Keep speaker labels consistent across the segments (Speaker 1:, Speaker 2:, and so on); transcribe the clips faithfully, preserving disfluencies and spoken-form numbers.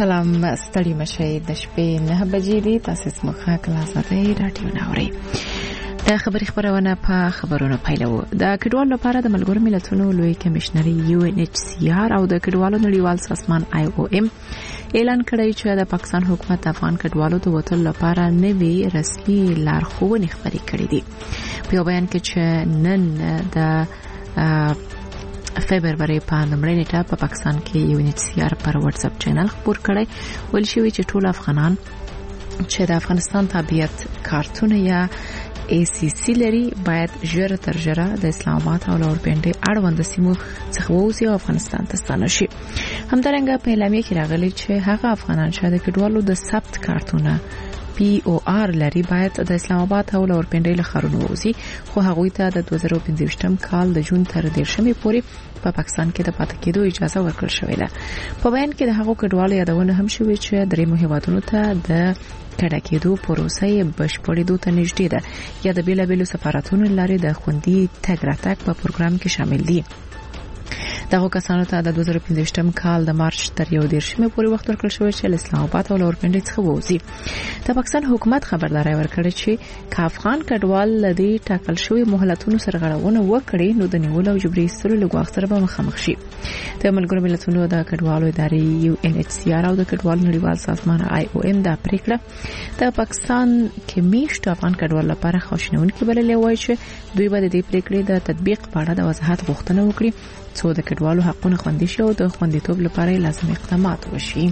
Speaker 1: سلام ستړي مشي د شپې نه بجې دي. تاسو سمخه کلاساتې رادیو ناوري. د خبري خبرونه په خبرونو پیلو. د کډوالو لپاره د ملګرو ملتونو لوی کمشنري یو ان ایچ سی آر او د کډوالو نړیوال سازمان آی او ایم اعلان کړی چې د پاکستان حکومت افغان کډوالو د وټل لپاره نوي رسمي لارښوونې خبرې کړې دي. په یو بیان کې چې نن د فبرवरी په لومړۍ نیټه په پاکستان کې یو ان ایچ سی آر پر واتس اپ چینل خبر کړی ول شوی چې ټول افغانان چې د افغانستان تابعیت کارتونه یا ای سی سی لري باید ژر تر ژره د اسلام آباد او راولپنډي اړوند سیمو څخه ووځي او افغانستان ته ستانه شي. همدارنګه په اعلامیه کې راغلي چې هغه افغانان چې د کډوالو د ثبت کارتونه پی او آر لري باید د اسلام آباد او راولپنډي له خارونو وځي، خو هغوی ته د دوه زره پنځه کال د جون تر دیرشمې پورې په پا پاکستان کې د پاتې کېدو اجازه ورکړل شوې ده. په بیان کې د هغو کډوالو یادونه هم شوې چې درې هیوادونو ته د کډه کېدو پروسه بشپړېدو ته نږدې ده یا د بیلابیلو سفارتونو لارې د خوندي تګ راتګ په پروګرام کې شامل دي. دغه کسانو ته د دوه زره پنځه کال د مارچ تر یو دیرشمې پورې وخت ورکړل شوی چې اسلام آباد او راولپنډي څخه ووځي. د پاکستان حکومت خبرداري ورکړه چې کافغان کډوال لدی ټاکل شوی مهلتونو سره غړونه وکړي نو د نیول او جبري استلو لګواخ سره به مخامخ شي. د ملګرو ملتونو د کډوالو ادارې یو ان ایچ سی آر او د کډوالو نړیوال سازمان آی او ایم د پریکړه د پاکستان کې میشت افغان کډوال لپاره خوشنونکي بللې وایي چې دوی به د دې پریکړې د تطبیق په اړه د وضاحت غوښتنه وکړي څو د کډوالو حقونه خوندي شي او د خوندیتوب لپاره لازم اقدامات وشي.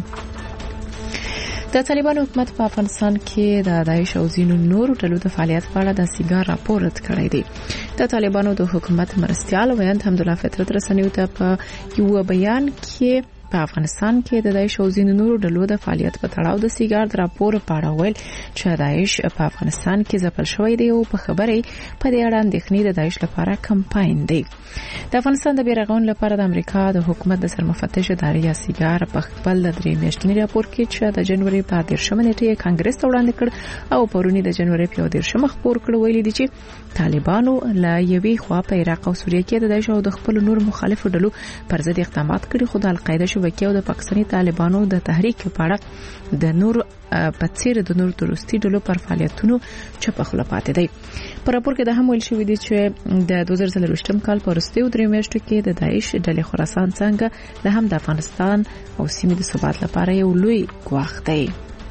Speaker 1: د طالبانو حکومت په افغانستان کې د داعش او ځینو نورو ډلو د فعالیت په اړه د سیګار راپور رد کړی دی. د طالبانو د حکومت مرستيال ویاند حمدالله فطرت رسنیو ته په یو بیان کې په افغانستان کې د داعش او ځینو نورو ډلو د فعالیت په تړاو د سیګار د راپور په اړه ویل چې داعش په افغانستان کې ځپل شوی دی او په خبرې په دې اړه اندېښنې د داعش لپاره کمپاین دی. د افغانستان د بیرغون لپاره د امریکا د حکومت د سرمفتش ادارې یا سیګار په خپل د درې میاشتني راپور کې چې د جنوري په دیرشمه نیټه کانګرس ته وړاندې کړ او پرونی د جنوري په دیرشمه خبر کړ ویلي دي چې طالبانو لا یوې خوا په عراق او سوریه کې د داعش او د خپل نور مخالفو ډلو پر ضد اقدامات کړي، خو د القاعده شبکې او د پاکستاني طالبانو د تحریک په اړه د نور په څیر د نور تروریستي ډلو پر فعالیتونو چپ خله پاتې دی. په راپور کې د هم ویل شوی دی چې د دوه زره څلور کال په وروستیو درې میاشتو کې د داعش ډلې خراسان څنګه له هم د افغانستان او سیمې د ثبات لپاره یو لوی ګواښ دی.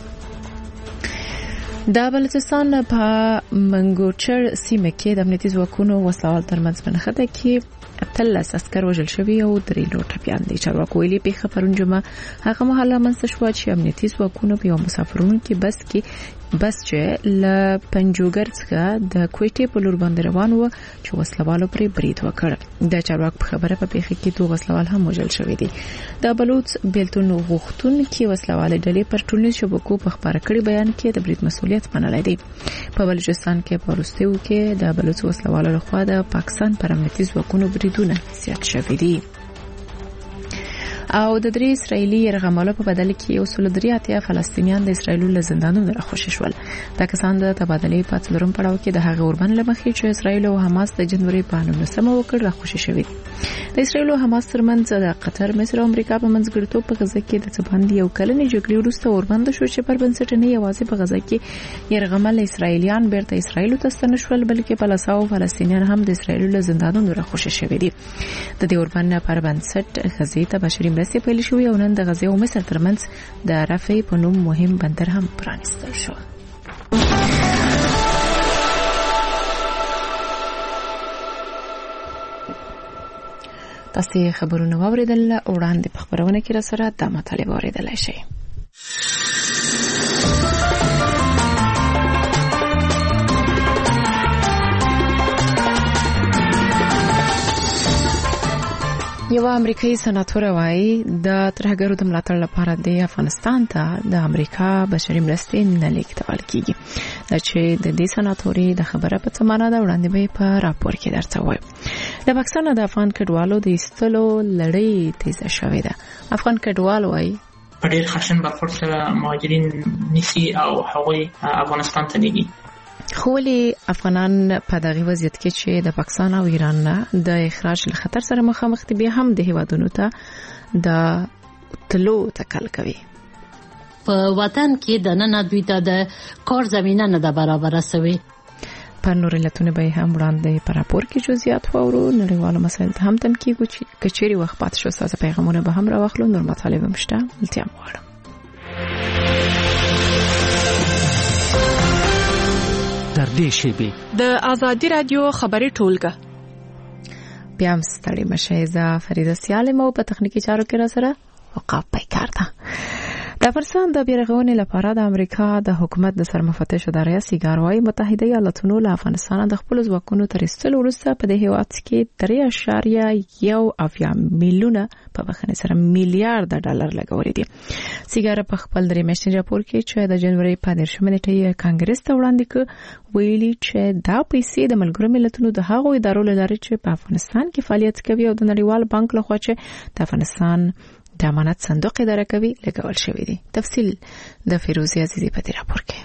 Speaker 1: د بلوچستان په منګوچر سیمه کې د امنیتي ځواکونو وسلوال ترمنځ په نښته کې اتلس عسكر وژل شوي او درې نور ټپيان دي. چارواکو ویلي پیښه پرون جمعه هغه مهاله منځ شو چې امنیتي ځواکونو په یو مسافرونو کې بس کې بس چې ل پنجوګر څخه د کوټې په لور باندې روان و چې وسلوالو پرې برید وکړ. د چارواکو په خبره په پیښه کې دوه وسلوال هم وژل شوي دي. د بلوچ بیلتون غوښتون کې وسلوال ډلې پر ټولنیز شبکو په خبره کړي بیان کې د برید مسؤلیت منلای دی. په بلوچستان کې په وروستیو کې د بلوچ وسلوالو لخوا د پاکستان پر امنیتي ځواکونو بریدونه زیات شوي دي. او د درې اسرایلی یرغمالو په بدل کې یو سل درې اتیا فلسطینیان د اسرایلو له زندانونو راخوشي شول. دا کسان د تبادلې په څلورم پړاو کې د هغه اوربن لمخې چې اسرایل او حماس د جنوري په نولسمه وکړ راخوشي شوي. د اسرایل او حماس ترمنځ د قطر، مصر او امریکا په منځګړیتوب په غزه کې د څباندې یو کلنې جګړې وروسته اوربند شو چې پر بنسټ نه یوازې په غزه کې یرغمل اسرایلیان بیرته اسرایل ته ستنه شول بلکې پلساو فلسطینیان هم د اسرایل له زندانونو راخوشي شوي دي. د دې اوربن پر بنسټ غزه ته بشري مرستې پیل شوې او نن د غزه او مصر ترمنځ د رفح په نوم مهم بندر هم پرانیستل شو. تاسو خبرونه واوریدل او وړاندې په خبرونه کې را سره د مطالبه اوریدلای شئ. یو امریکایي سناتور وايي د ترهګرو د ملاتړ لپاره د افغانستان ته د امریکا بشري مرستې نه لیږدول کیږي. دا چې د دې سناتوري د خبره په څمانه دا وړاندې به په راپور کې درته وایم. د پاکستان د افغان کډوالو د ایستلو لړۍ تیزه شوې ده. افغان کډوال وايي
Speaker 2: په ډېر خشن برخورد سره مهاجرین نیسي او هغوی افغانستان ته لیږي.
Speaker 1: خو ولې افغانان په دغه وضعیت کې چې د پاکستان او ایران نه د اخراج له خطر سره مخامخ دي بیا هم د هیوادونو ته د تلو تکل کوي؟
Speaker 3: په وطن کې د نن دوی ته د کار زمينه نه ده برابر شوی.
Speaker 1: پر نور علتونه به هم وړاندې پر راپور کې جزئیات وورو. نړیوالو مسایل ته هم تمکیږو چې کچېری وخت پات شو ساده پیغامونه به هم راوخلو. نور مطالب مشته التیام وړم.
Speaker 4: در دې شیبه
Speaker 5: د آزادی رادیو خبري ټولګه
Speaker 1: بیا هم ستړي مشه. زه فریده سیالم او په تخنیکی چارو کې را سره وقاف پیکار ده. د افغانستان د بیرغونې لپاره د امریکا د حکومت د سرمفتش ادارې سیګار وايي متحده ایالاتونو له افغانستان د خپل ځواکونو تر ایستلو وروسته په دې هیواد کې درې اعشاریه یو اویا میلیونه په بخښنې سره میلیارډ ډالر لګولې دي. سیګار په خپل درې میاشتې راپور کې چې د جنوري په دیرشمه نیټه کانګرس ته وړاندې کړ ویلي چې دا پیسې د ملګرو ملتونو د هغو ادارو لاره چې په افغانستان کې فعالیت کوي او د نړیوال بانک لخوا چې د افغانستان د امانت صندوق اداره کوي لګول شوی دی. تفصیل د فیروزی عزیزی په دې راپور کې.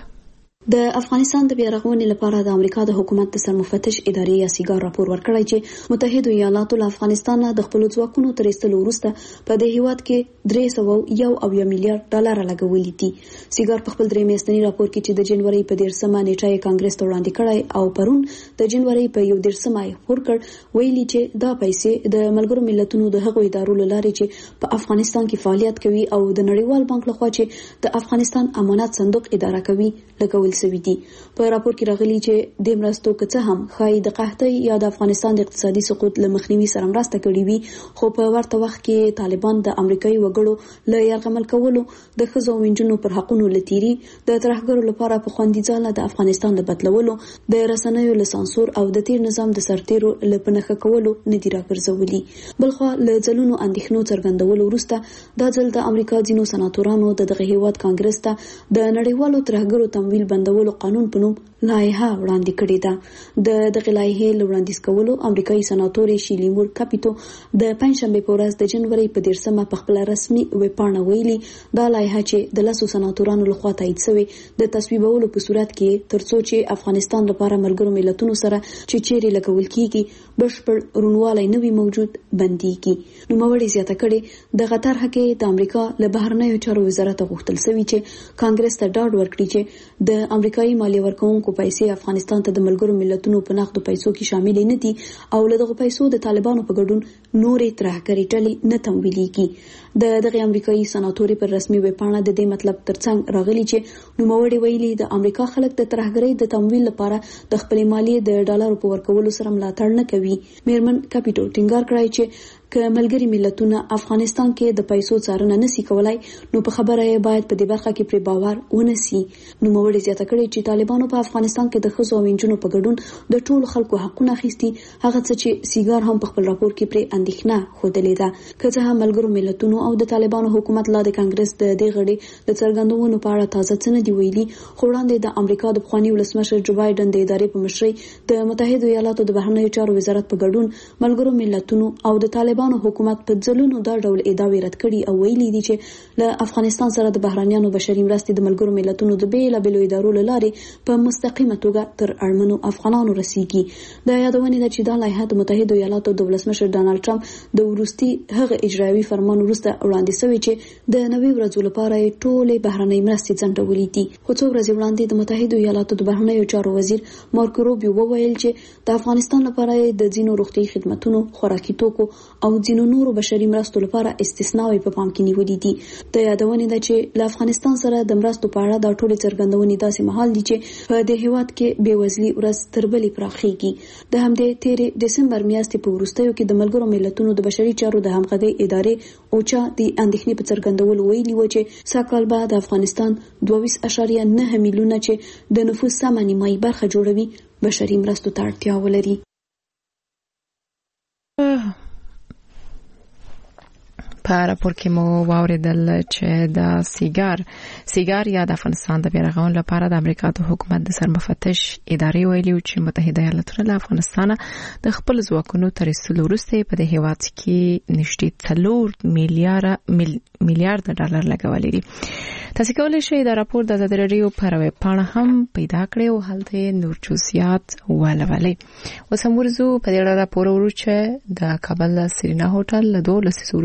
Speaker 6: د افغانستان د بیرغونې لپاره د امریکا د حکومت د سرمفتش ادارې یا سیګار راپور ورکړی چې متحده ایالاتو له افغانستان د خپل ځواکونو تر ایستلو وروسته په دې هیواد کې درې سوه یو اویا میلیارډ ډالر لګولي دي. سیګار په خپل درې میاشتني راپور کې چې د جنوري په دیرشمه نیټه کانګرس ته وړاندې کړی او پرون د جنوري په یو دیرشمه خور کړ ویلي چې دا پیسې د ملګرو ملتونو د هغو ادارو لاره چې په افغانستان کې فعالیت کوي او د نړیوال بانک لخوا چې د افغانستان امانت صندوق اداره کوي لګول سوي دي. په راپور کې راغلي چې د مرستو کڅه هم خای د قحطۍ یا د افغانستان د اقتصادي سقوط لمخنیوي سره مرسته کړې وي خو په ورته وخت کې طالبان د امریکایي وګړو له یرغمل کولو د ښځو او نجونو پر حقونو لتیری د ترهګرو لپاره په خوندي ځاله د افغانستان د بدلولو د رسنیو له سانسور او د تیر نظام د سرتیرو له پنهخه کولو نه دی راګرځولي. بلخو له ځلونو اندېښنو څرګندولو وروسته د ځل د امریکا ځینو سناتورانو د دغه هیواد کانګرس ته د نړیوالو ترهګرو تمویل بندولو قانون په نوم لایحه وړاندې کړې ده. د دغه لایحې وړاندیز کولو امریکایي سناتوري شیلی مور کاپیټو د پنځشنبه په ورځ د جنوري په دیرشمه په خپل رسمي ویب پاڼه ویلي دا لایحه چې د لاسو سناتورانو لخوا تایید شوې د تصویبولو په صورت کې ترڅو چې افغانستان لپاره ملګرو ملتونو سره چې چیرې لګول کیږي بشپړ رونوالی نوي موجود بنديږي. نو موړي زیاته کړي د غتر حکې د امریکا له بهرنیو چارو وزارت غوښتل شوی چې کانګرس ته ډاډ ورکړي چې د امریکایي مالیه ورکوونکو پیسې افغانستان ته د ملګرو ملتونو په نقدو پیسو کې شامل نه دي او له دغه پیسو د طالبانو په ګډون نورې ترهګري ډلې نه تمویلېږي. د دغه امریکایي سناتوري پر رسمي ویب پاڼه د دې مطلب ترڅنګ راغلی چې نوموړي ویلي د امریکا خلک د ترهګرۍ د تمویل لپاره د خپل مالیې د ډالرو په ورکولو سره ملاتړ نه کوي. میرمن کاپیټو ټینګار کړی چې که ملګری ملتونه افغانستان کې د پیسو څارنه نشي کولای نو په خبره یې باید په دې برخه کې پر باور ونسی. نو موږ زیاته کړی چې طالبانو په افغانستان کې د ښځو او نجونو په ګډون د ټولو خلکو حقونه اخیستي هغه څه چې سیګار هم په خپل راپور کې پر اندېښنه خوده لیده. که څه هم ملګرو ملتونو او د طالبانو حکومت لا د کانګرس د دې غړي د څرګندونو په اړه تازه څه نه دی ویلي خو وړاندې د امریکا د پخوانی ولسمشر جو بایدن د ادارې په مشرۍ د متحده ایالاتو د بهرنیو چارو وزارت په ګډون ملګرو ملتونو او د طالبانو حکومت په ځلونو دا ډول ادعاوې رد کړي او ویلي دي چې له افغانستان سره د بهرانيانو بشري مرستې د ملګرو ملتونو د بیلابېلو ادارو له لارې په مستقیمه توګه تر اړمنو افغانانو رسیږي. دا یادونه ده چې دا لایحه د متحده ایالاتو د ولسمشر ډانلډ ټرمپ د وروستي هغه اجرایوي فرمان وروسته وړاندې شوی چې د نوي ورځو لپاره ټولې بهراني مرستې ځنډولې دي. خو څو ورځې وړاندې د متحده ایالاتو د بهرنیو چارو وزیر مارکو روبیو وویل چې د افغانستان لپاره د ځینو روغتي خدماتو خوراکي توکو او ځینو نورو بشري مرستو لپاره استثناوي په پام کې نیولې دي. د یادونه ده چې له افغانستان سره د مرستو په اړه د ټولې څرګندونې داسې مهال دي چې په دې هیواد کې بېوزلي ورځ تر بلې پراخېږي. د همدې تیرې دسمبر میاشتې په وروستیو کې د ملګرو ملتونو د بشري چارو د همغږۍ ادارې اوچا د اندېښنې په څرګندولو ویلي و چې سږ به د افغانستان دوه ویشت اعشاریه نه میلیونه چې د نفوس سمه نیمایي برخه جوړوي بشري مرستو ته اړتیا ولري.
Speaker 1: په راپور کې مو واوریدل چې د سیګار سیګار یا د افغانستان د بیرغون لپاره د امریکا د حکومت د سرمفتش ادارې ویلي چې متحده ایالاتونه له افغانستان د خپل ځواکونو تر ایستلو وروسته په دې هیواد کې نږدې څلور میلیارډ میلیارډ ډالر لګولي دي. تاسو کولی شئ د راپور د ازادي راډیو په ویب پاڼه هم پیدا کړئ او هلته نور جزئیات ولولئ. اوس هم ورځو په دې راپور ورو چې د کابل سرینا هوټل له دوه لسیزو وروسته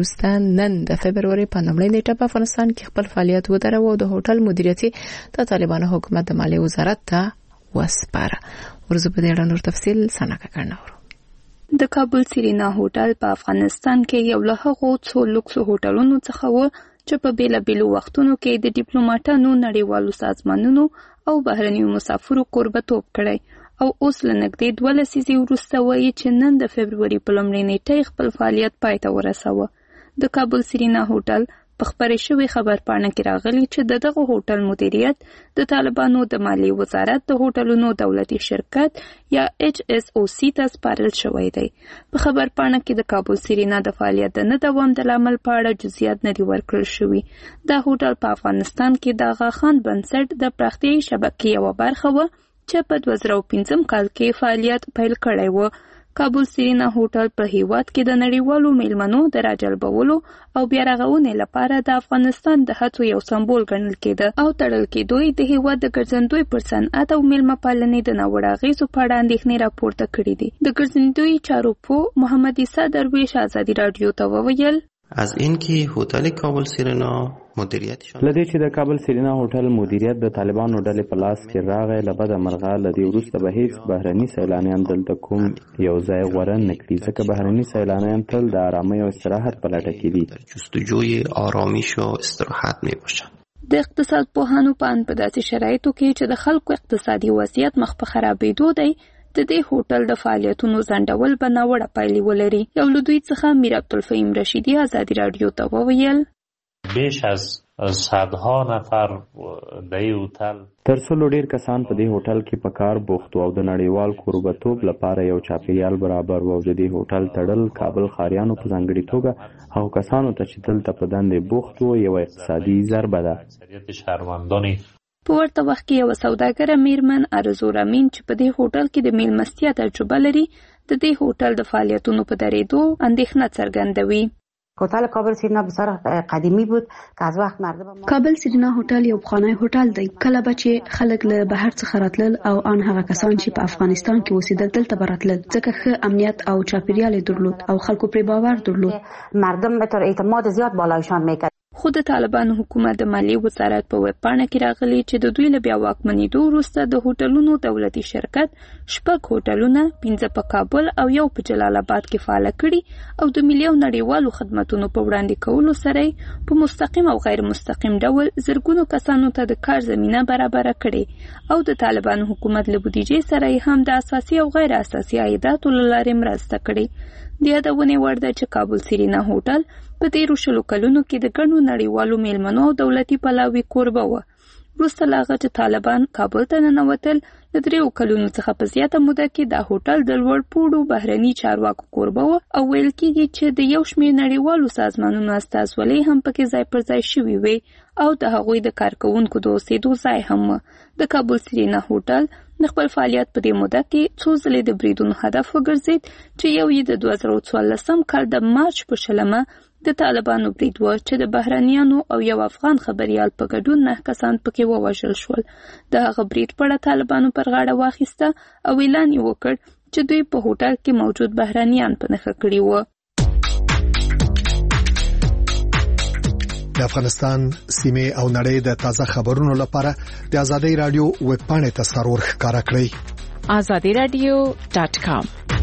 Speaker 1: نن د فبرवरी په لومړۍ نیټه په افغانستان کې خپل فعالیت ودروه او د هوټل مدیریت د طالبانو حکومت د مالیې وزارت ته وسپاره. ورزه په دې اړه نور تفصیل سناکه کړناورو.
Speaker 7: د کابل سرینا هوټل په افغانستان کې یو له هغو څو لوکس هوټلونو څخه و چې په بیلابیلو وختونو کې د ډیپلوماټانو نړیوالو سازمانونو او بهرنیو مسافرو کوربتوب کړی او اوس له نږدې دوه لسیزې وروسته وایي چې نن د فبرवरी په لومړۍ نیټه خپل فعالیت پای ته ورساوه. د کابل سرینا هوټل په خبرې شوې خبرپاڼه کې راغلي چې د دغه هوټل مدیریت د طالبانو د مالیې وزارت د هوټلونو دولتي شرکت یا ایچ اس او سی ته سپارل شوی دی. په خبرپاڼه کې د کابل سرینا د فعالیت د نه دوام د لامل په اړه جزئیات نه دي ورکړل شوي. دا هوټل په افغانستان کې د آغا خان بنسټ د پراختیایي شبکې یوه برخه وه چې په دوه زره پنځم کال کې فعالیت پیل کړی و. کابل سرینا هوټل په هیواد کې د نړیوالو میلمنو د راجلبولو او بیا رغونې لپاره د افغانستان د هڅو یو سمبول ګڼل کېده او تړل کېدوی د هیواد د ګرځندوی پر صنعت او میلمه پالنې د ناوړه اغېزو په اړه اندېښنې راپورته کړي دي. د ګرځندوی چارو پوه محمد عیسی درویش ازادي رادیو ته وویل
Speaker 8: از اینکه هتل کابل سرینا مدیریتشان
Speaker 9: لدې چې د کابل سرینا هوټل مدیریت د طالبانو ډلې په لاس کې راغی، له بده مرغه له دې وروسته به هیڅ بهرني سیلانیان دلته کوم یو ځای غوره نه کړي، ځکه بهرني سیلانیان تل د آرامۍ او استراحت په لټه کې دي.
Speaker 8: جستجوی آرامش و استراحت میباشند.
Speaker 7: د اقتصاد پوهانو په اند په داسې شرایطو کې چې د خلکو اقتصادي وضعیت مخ په خرابېدو دی، د دې هوټل د فعالیتونو ځنډول به ناوړه پایلې ولري. یو له دوی څخه میر عبدالفهیم رشیدي ازادي رادیو ته وویل
Speaker 10: بیش از صدها نفر د دې هوټل
Speaker 9: تر څو ډیر کسان په دې هوټل کې په کار بوخت او د نړیوال کوربتوب لپاره یو چاپیریال برابر و. د دې هوټل تړل کابل خاریانو په ځانګړي توګه هغو کسانو ته چې دلته په دندې بوخت وو یو اقتصادي ضربه ده.
Speaker 10: اکثریت شهروندان
Speaker 7: په ورته وخت کې یو سوداګره میرمن ارزو رامین چې په دې هوټل کې د میلمستیا تجربه لري، د دې هوټل د فعالیتونو په درېدو اندېښنه څرګندوي.
Speaker 11: هتل کابل سرینا بسیار قدیمی بود که از وقت مردم
Speaker 6: کابل سرینا هوټل یو پخوانی هوټل دی. کله به چې خلک له بهر څخه راتلل او ان هغه کسان چې په افغانستان کې اوسېدل دلته به راتلل، ځکه ښه امنیت او چاپیریال درلود او خلکو پرې باور درلود.
Speaker 11: مردم به طور اعتماد زیاد بالایشان میکرد.
Speaker 7: خو د طالبانو حکومت د مالیې وزارت په ویبپاڼه کې راغلي چې د دوی له بیا واکمنېدو وروسته د هوټلونو دولتي شرکت شپږ هوټلونه، پنځه په کابل او یو په جلال آباد کې فعاله کړي او د ملي او نړیوالو خدماتونو په وړاندې کولو سره په مستقیم او غیر مستقیم ډول زرګونو کسانو ته د کار زمینه برابره کړي او د طالبانو حکومت له بودیجې سره هم د اساسي او غیر اساسي عایداتو له لارې مرسته کړي. د یادونې وړ ده چې کابل سرینا هوټل په تیرو شلو کلونو کې د ګڼو نړیوالو میلمنو او دولتي پلاوي کوربه وه. وروسته له هغه چې طالبان کابل ته ننوتل، د دریو کلونو څخه په زیاته موده کې دا هوټل د لوړ پوړو بهرني چارواکو کوربه وه او ویل کېږي چې د یو شمېر نړیوالو سازمانونو استازولۍ هم پکې ځای پر ځای شوي وې او د هغوی د کارکوونکو د اوسېدو ځای هم و. د کابل سرینا هوټل د خپل فعالیت په دې موده کې څو ځلې د بریدونو هدف وګرځېد چې یو یې د دوه زره څوارلسم کال د مارچ په شلمه د طالبانو برید و چې د بهرنیانو او یو افغان خبریال په ګډون نه کسان پکې ووژل شول. د هغه برید په اړه طالبانو پر غاړه واخیسته او اعلان یې وکړ چې دوی په هوټل کې موجود بهرنیان په نښه کړي وو.
Speaker 12: د افغانستان سیمه او نړۍ د تازه خبرونو لپاره د آزادۍ رادیو ویب پاڼې ته سرور ښکارا کړئ
Speaker 5: آزادی رادیو ډاټ کام.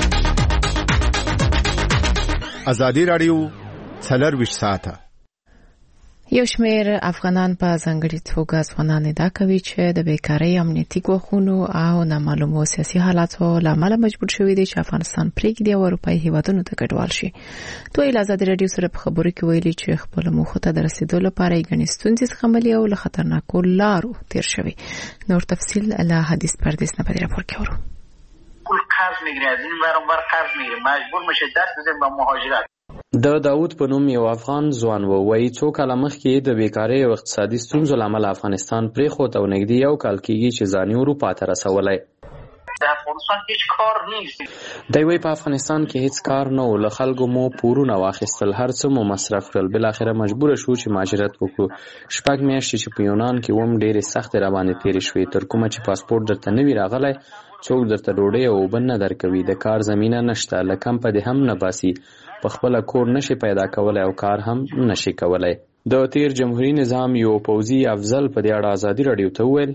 Speaker 13: آزادی رادیو څلرویشت ساعته.
Speaker 1: یو شمېر افغانان په ځانګړي توګه ځوانان ادعا کوي چې د بیکارۍ، امنیتي ګواښونو او نامعلومو سیاسي حالاتو له امله مجبور شوي دي چې افغانستان پرېږدي او اروپایي هیوادونو ته کډوال شي. دوی له ازادي رادیو سره په خبرو کې ویلي چې خپلو موخو ته د رسېدو لپاره یې ګڼې ستونزې زغملي او له خطرناکو لارو تېر شوي. نور تفصیل له حدیث پردیس نه په دې راپور کې اورو.
Speaker 14: کل قرض میگیریم، از این ور اون ور قرض میگیریم، مجبور میشه دست بزنیم به مهاجرت.
Speaker 15: د داود په نوم یو افغان ځوان و وایي څو کاله مخکې د بیکارۍ او اقتصادي ستونزو له امله افغانستان پرېښود او نږدې یو کال کېږي چې ځان یې اروپا ته رسولی.
Speaker 14: در افغانستان هیچ کار نیست.
Speaker 15: دی وایي په افغانستان کې هیڅ کار نه و، له خلکو مو پورونه واخیستل، هر څه مو مصرف کړل، بالاخره مجبوره شو چې مهاجرت وکړو. شپږ میاشتې چې په یونان کې وم ډېرې سختې راباندې تېرې شوې، تر کومه چې پاسپورټ درته نه وي راغلی، څوک درته ډوډۍ او اوبه نه درکوي، د کار زمینه نشته، له کمپه دې هم نه باسي، په خپل کور نشي پیدا کولای او کار هم نشي کولای. د تیر جمهوریت نظام یو پوځي افضل په دې اړه ازادي رادیو ته وویل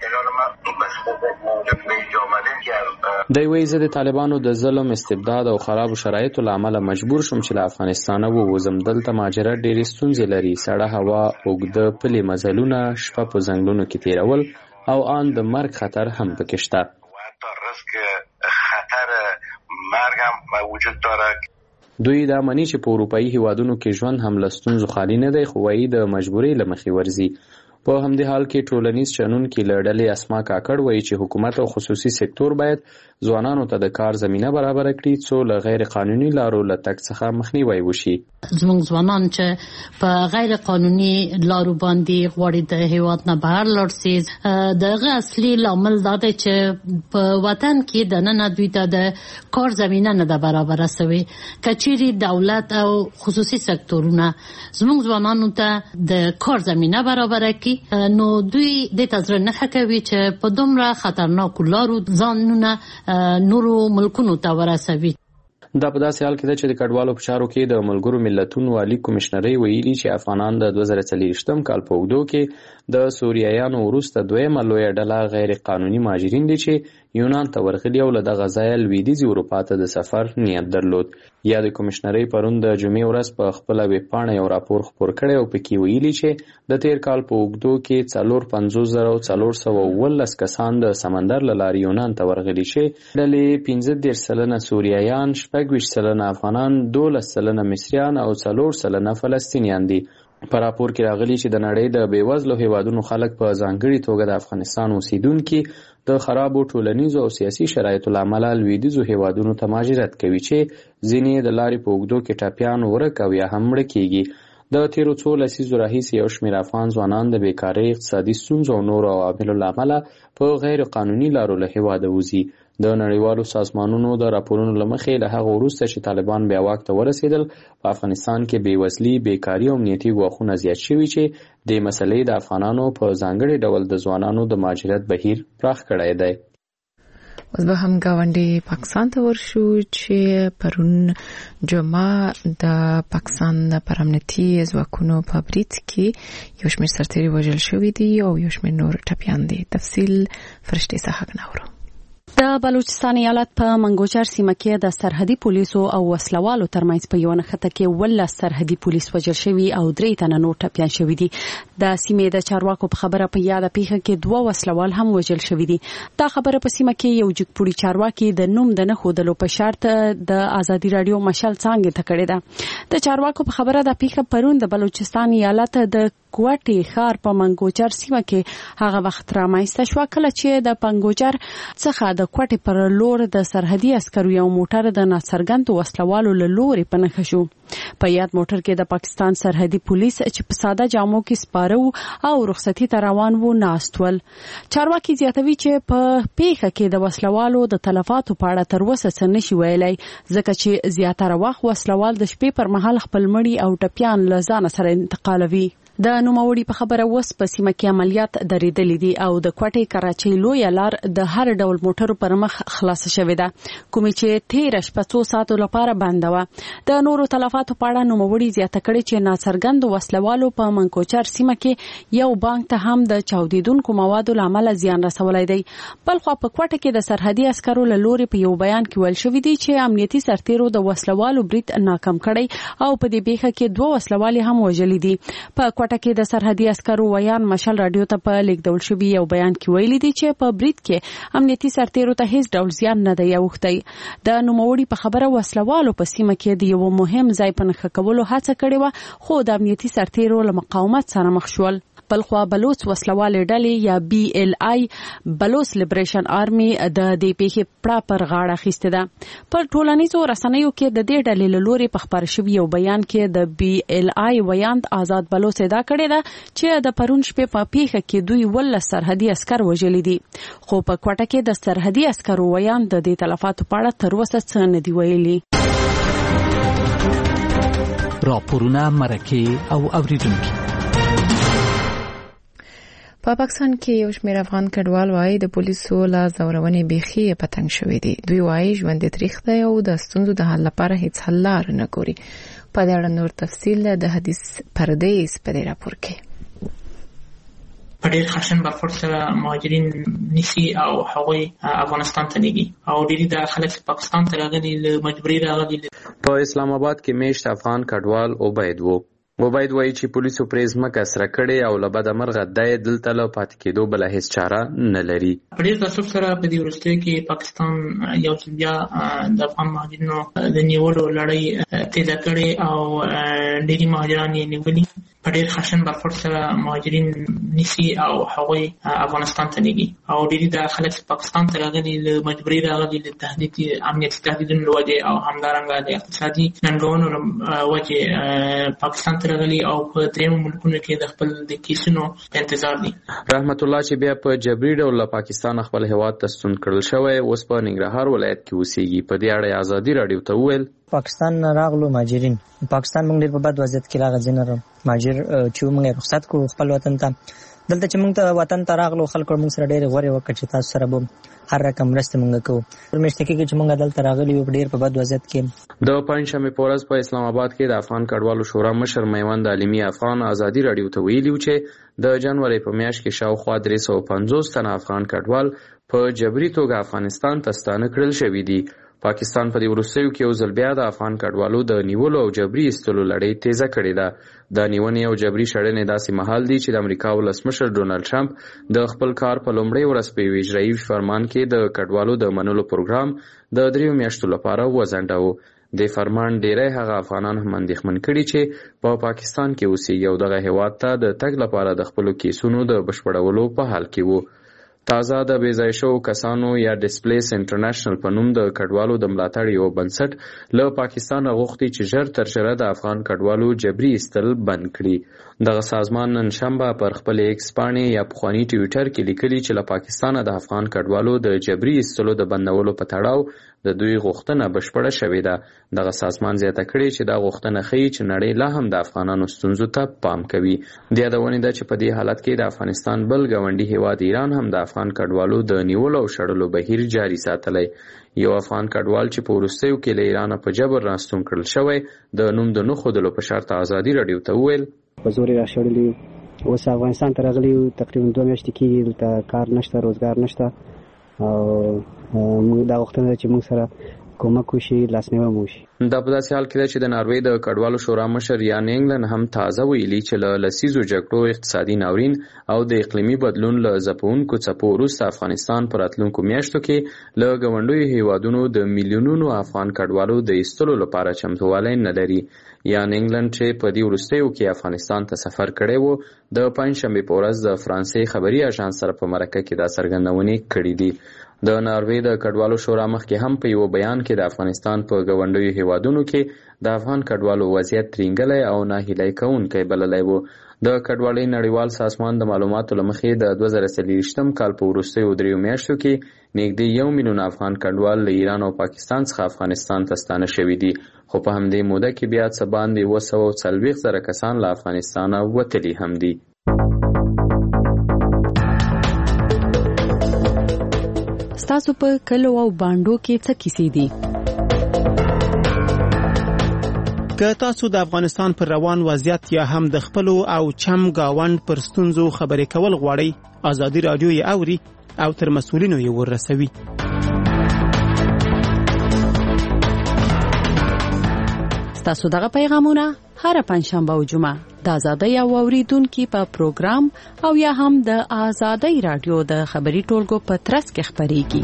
Speaker 15: دی وایي زه د طالبانو د ظلم، استبداد او خرابو شرایطو له امله مجبور شوم چې له افغانستانه ووځم. دلته مهاجرت ډېرې ستونزې لري، سړه هوا، اوږده پلې مزلونه، شپه په ځنګلونو کې تېرول او آن د مرګ خطر هم پکې شته. دوی دا مني چې په اروپایي هیوادونو کې ژوند هم له ستونزو خالي نه دی، خو وایي د مجبورۍ له مخې ورځي. په همدې حال کې ټولنیز شنونکي له ډلې اسما کاکړ وایي چې حکومت او خصوصي سکتور باید ځوانانو ته د کار زمینه برابر کړي څو له غیر قانوني لارو له تګ څخه مخنیوی وشي.
Speaker 3: زموږ ځوانان چې په غیر قانوني لارو باندې غواړي د هیواد نه بهر لاړ شي، دغه اصلي لامل دا دی چې په وطن کې دننه دوی ته د کار زمینه نه ده برابره شوې. که چیرې دولت او خصوصي سکتورونه زموږ ځوانانو ته د کار زمینه برابره کړي، نو دوی د تزر نه کوي چې په دومره خطرناکو لارو ځانونه نورو ملکونو ته ورسوي.
Speaker 15: دا په داسې حال کې ده چې د کډوالو په چارو کې د ملګرو ملتونو عالی کمشنرۍ ویلي چې افغانان د دوه زره څلوېښتم کال په اوږدو کې د سوریایانو وروسته دویمه لویه ډله غیر قانوني مهاجرین دي چې یونان ته ورغلي او له دغه ځایه لویدیځې اروپا ته د سفر نیت درلود. یا د کمشنرۍ پرون د جمعې ورځ په خپله ویبپاڼه یو راپور خپور کړی او پکې ویلي چې د تیر کال په اوږدو کې څلور پنځوس زره څلور سوه اوولس کسان د سمندر له لارې یونان ته ورغلي چې ډلې پنځه دېرش سلنه سوریایان، شپږ ویشت سلنه افغانان، دولس سلنه مصریان او څلور سلنه فلسطینیان دي. په راپور کې راغلي چې د نړۍ د بېوزلو هیوادونو خلک په ځانګړې توګه د افغانستان اوسیدونکي د خرابو ټولنیزو او سیاسي شرایطو له امله لویدیځو هیوادونو ته مهاجرت کوي چې ځینې د لارې په اوږدو کې ټپیان، ورک او یا هم مړه کیږي. د تیرو څو لسیزو راهیسې یو شمېر افغان ځوانان د بیکارۍ، اقتصادي ستونزو او نورو عواملو له امله په غیر قانوني لارو له هیواده وځي. د نړیوالو سازمانونو د راپورونو له مخې له هغه وروسته چې طالبان بیا واک ته ورسېدل، په افغانستان کې بېوزلي، بیکاري او امنیتي ګواښونه زیات شوي چې دې مسلې د افغانانو په ځانګړي ډول د ځوانانو د مهاجرت بهیر پراخ کړی دی.
Speaker 1: اوس به هم ګاونډي پاکستان ته ورشو چې پرون جمعه د پاکستان پر امنیتي ځواکونو په برید کې یو شمېر سرتیري وژل شوي دي او یو شمېر نور ټپیان دي. تفصیل فرشتې څخه نورو.
Speaker 16: د بلوچستان ایالت په منګوچر سیمه کې د سرحدي پولیسو او وسلوالو ترمنځ په یو نښته کې ولس سرحدي پولیس وژل شوي او درې تنه نور ټپیان شوي دي. د سیمې د چارواکو په خبره په یاده پیښه کې دوه وسلوال هم وژل شوي دي. دا خبره په سیمه کې یو جګپوړي چارواکي د نوم د نه ښودلو په شرط د ازادي رادیو مشال څانګې ته کړې ده. د چارواکو په خبره د پیښه پرون د بلوچستان ایالت د کوټي ښار په منګوچر سیمه کې هغه وخت رامنځته شوه کله چې د پنګوچر څخه د کوټي پر لور د سرحدي عسکرو یو موټر د ناڅرګندو وسلوالو له لورې په نښه شو. په یاد موټر کې د پاکستان سرحدي پولیس چې په ساده جامو کې سپاره او رخصتي ته روان وو ناست ول. چارواکي زیاتوي چې په پیښه کې د وسلوالو د تلفاتو په اړه تر اوسه څه نشي ویلی، ځکه چې زیاتره وخت وسلوال د شپې پر مهال خپل مړي او ټپیان له ځانه سره انتقالوي. د نوموړي په خبره اوس په سیمه کې عملیات درېدلي دي او د کوټې کراچۍ لویه لار د هر ډول موټرو پر مخ خلاصه شوې ده، کومې چې تېره شپه څو ساعتو لپاره بنده وه. د نورو تلفاتو په اړه نوموړي زیاته کړې چې ناڅرګندو وسلوالو په منګوچر سیمه کې یو بانک ته هم د چاودېدونکو موادو له امله زیان رسولی دی. بلخوا په کوټه کې د سرحدي عسکرو له لورې په یو بیان کې ویل شوي دي چې امنیتي سرتیرو د وسلوالو برید ناکام کړی او په دې پیښه کې دوه وسلوالې هم وژلي دي. په کوټه کې د سرحدي عسکرو ویان مشال رادیو ته په لیږدول شوي یو بیان کې ویلي دي چې په برید کې امنیتي سرتیرو ته هیڅ ډول زیان نه دی اوښتی. د نوموړي په خبره وسلوالو په سیمه کې د یو مهم ځای په نښه کولو هڅه کړې وه، خو د امنیتي سرتیرو له مقاومت سره مخ شول. بلخوا بلوچ وسلوالې ډلې یا بي ال آی بلوچ لیبریشن آرمي د دې پیښې پړه پر غاړه اخیستې ده. پر ټولنیزو رسنیو کې د دې ډلې له لورې په خپاره شوي یو بیان کې د بي ال آی ویاند آزاد بلوچ ادعا کړې ده چې د پرون شپې په پیښه کې دوی ولس سرحدي عسکر وژلي دي، خو په کوټه کې د سرحدي عسکرو ویاند د دې تلفاتو په اړه تر اوسه څه نه دي ویلي.
Speaker 4: راپورونه، مرکې او اوریدونکي.
Speaker 1: په پاکستان کې یو شمېر افغان کډوال وايي د پولیسو له زورونې بيخي پتنګ شوې دي. دوی وايي ژوند تاریخ دی او د ستونزو د حل لپاره هیڅ حل لار نه ګوري. په دې اړه نور تفصیل د حدیث پردیس په دې راپور کې.
Speaker 2: په ډېر خشن برخورد سره مهاجرین نیسي او هغوی افغانستان ته لیږي او ډېری د خلک پاکستان ته راغلي له مجبوري راغلي.
Speaker 15: په اسلام آباد کې میشت افغان کډوال عبید وو. عبید وایي چې پولیسو پرې ځمکه سره کړې او له بده مرغه دی دلته له پاتې کېدو بله هېڅ چاره نه لري.
Speaker 2: په ډېر تاسف سره په دې وروستیو کې پاکستان یو ځل بیا د افغان مهاجرینو د نیولو لړۍ تیزه کړې او ډېري مهاجران یې نیولي. په ډېر خشن برخورد سره مهاجرین نیسي او هغوی افغانستان ته لیږي او ډېری د خلک پاکستان ته راغلي له مجبوري راغلي له تهدید امنیتي تهدیدونو له وجې او همدارنګه د اقتصادي ننګونو له وجې پاکستان ته راغلي او په دریمو ملکونو کې د خپل د کیسونو انتظار دي.
Speaker 15: رحمت الله چې بیا په جبري ډول له پاکستان خپل هیواد ته ستون کړل شوی اوس په ننګرهار ولایت کې اوسېږي. په دې اړه ازادي راډیو ته وویل
Speaker 17: پاکستان راغلو مهاجرین پاکستان موږ ډېر په بد وضعیت کې راغځي نه مهاجر چې موږ رخصت کو خپل وطن ته دلته چې موږ ته وطن ته راغلو خلکو موږ سره ډېر غوړې وکړ چې تاسو سره به هر رقم مرسته موږ کوو. پرمشته کې چې موږ دلته راغلي یو ډېر په بد وضعیت کې.
Speaker 15: د پنځشنبه په ورځ په اسلام آباد کې د افغان کډوالو شورا مشر میوند عالمي افغان ازادي راډیو ته ویلي چې د جنوري په میاشت کې شاوخوا درې سوه پنځوس تنه افغان کډوال په جبري توګه افغانستان ته ستانه کړل شوي دي. پاکستان په دې وروستیو کې یو ځل بیا د افغان کډوالو د نیولو او جبري ایستلو لړۍ تیزه کړې ده. د نیونې او جبري شړنې داسې مهال دي چې د امریکا ولسمشر ډونالډ ټرمپ د خپل کار په لومړۍ ورځ په یوه اجرایي فرمان کې د کډوالو د منلو پروګرام د دریو میاشتو لپاره وځنډاوه. د فرمان ډیری هغه افغانان هم اندېښمن کړي چې په پاکستان کې اوسېږي او دغه هیواد ته د تګ لپاره د خپلو کیسونو د بشپړولو په حال کې وو. تازه د بې ځای شوو کسانو یا ډسپلیس انټرنیشنل په نوم د کډوالو د ملاتړ یو بنسټ له پاکستان غوښتي چې ژر تر ژره د افغان کډوالو جبري ایستل بند کړي. دغه سازمان نن شنبه پر خپل ایکس پاڼې یا پخواني ټویټر کې لیکلي چې له پاکستانه د افغان کډوالو د جبري ایستلو د بندولو په تړاو د دوی غوښتنه بشپړه شوې ده. دغه سازمان زیاته کړې چې دا غوښتنه ښیي چې نړۍ لا هم د افغانانو ستونزو ته پام کوي. د یادونې ده چې په دې حالت کې د افغانستان بل ګاونډي هیواد ایران هم د افغان کډوالو د نیولو او شړلو بهیر جاري ساتلی. یو افغان کډوال چې په وروستیو کې له ایران په جبر راستون کړل شوی د نوم د نه ښودلو په شرط ازادي راډیو ته وویل
Speaker 18: په زور یې راشړلي اوس افغانستان ته راغلي تقریبا دوه میاشتې کېږي دلته کار نشته روزګار نشته او موږ دا غوښتنه ده چې موږ سره کومک وشي لاسنیوی مو وشي.
Speaker 15: دا په داسې حال کې ده چې د ناروې د کډوالو شورا مشر یان انګلن هم تازه ویلي چې له لسیزو جګړو اقتصادي ناورین او د اقلیمي بدلون له ځپونکو څپو وروسته افغانستان په راتلونکو میاشتو کې له ګاونډیو هیوادونو د میلیونونو افغان کډوالو د ایستلو لپاره چمتووالی نه لري. یان انګلن چې په دې وروستیو کې افغانستان ته سفر کړی و د پنځشنبې په ورځ د فرانسې خبري اژانس سره په مرکه کې دا څرګندونې کړې دي. د ناروې د کډوالو شورا مخکې هم په یو بیان کې د افغانستان په ګاونډیو هیوادونو کې د افغان کډوالو وضعیت ترینګلی او ناهیلی کوونکی بللی و. د کډوالۍ نړیوال سازمان د معلوماتو له مخې د دوه زره څلېرویشتم کال په وروستیو دریو میاشتو کې نږدې یو میلیون افغان کډوال له ایران او پاکستان څخه افغانستان ته ستانه شوي دي، خو په همدې موده کې بیا څه باندې اوه سوه څلوېښت زره کسان له افغانستانه وتلي هم دي.
Speaker 16: ستاسو په کلو او بانډو کې څه کیسې دي؟
Speaker 19: که تاسو د افغانستان پر روان وضعیت یا هم د خپلو او چم گاوند پر ستونزو خبرې کول غواړئ، ازادي راډیو یې اوري او تر مسؤلینو یې ورسوي.
Speaker 16: ستاسو دغه پیغامونه هر پنځشنبه او جمعه د ازادۍ او اوریدونکو په پروګرام او یا هم د ازادۍ راډیو د خبري ټولګو په ترڅ کې خبريږي.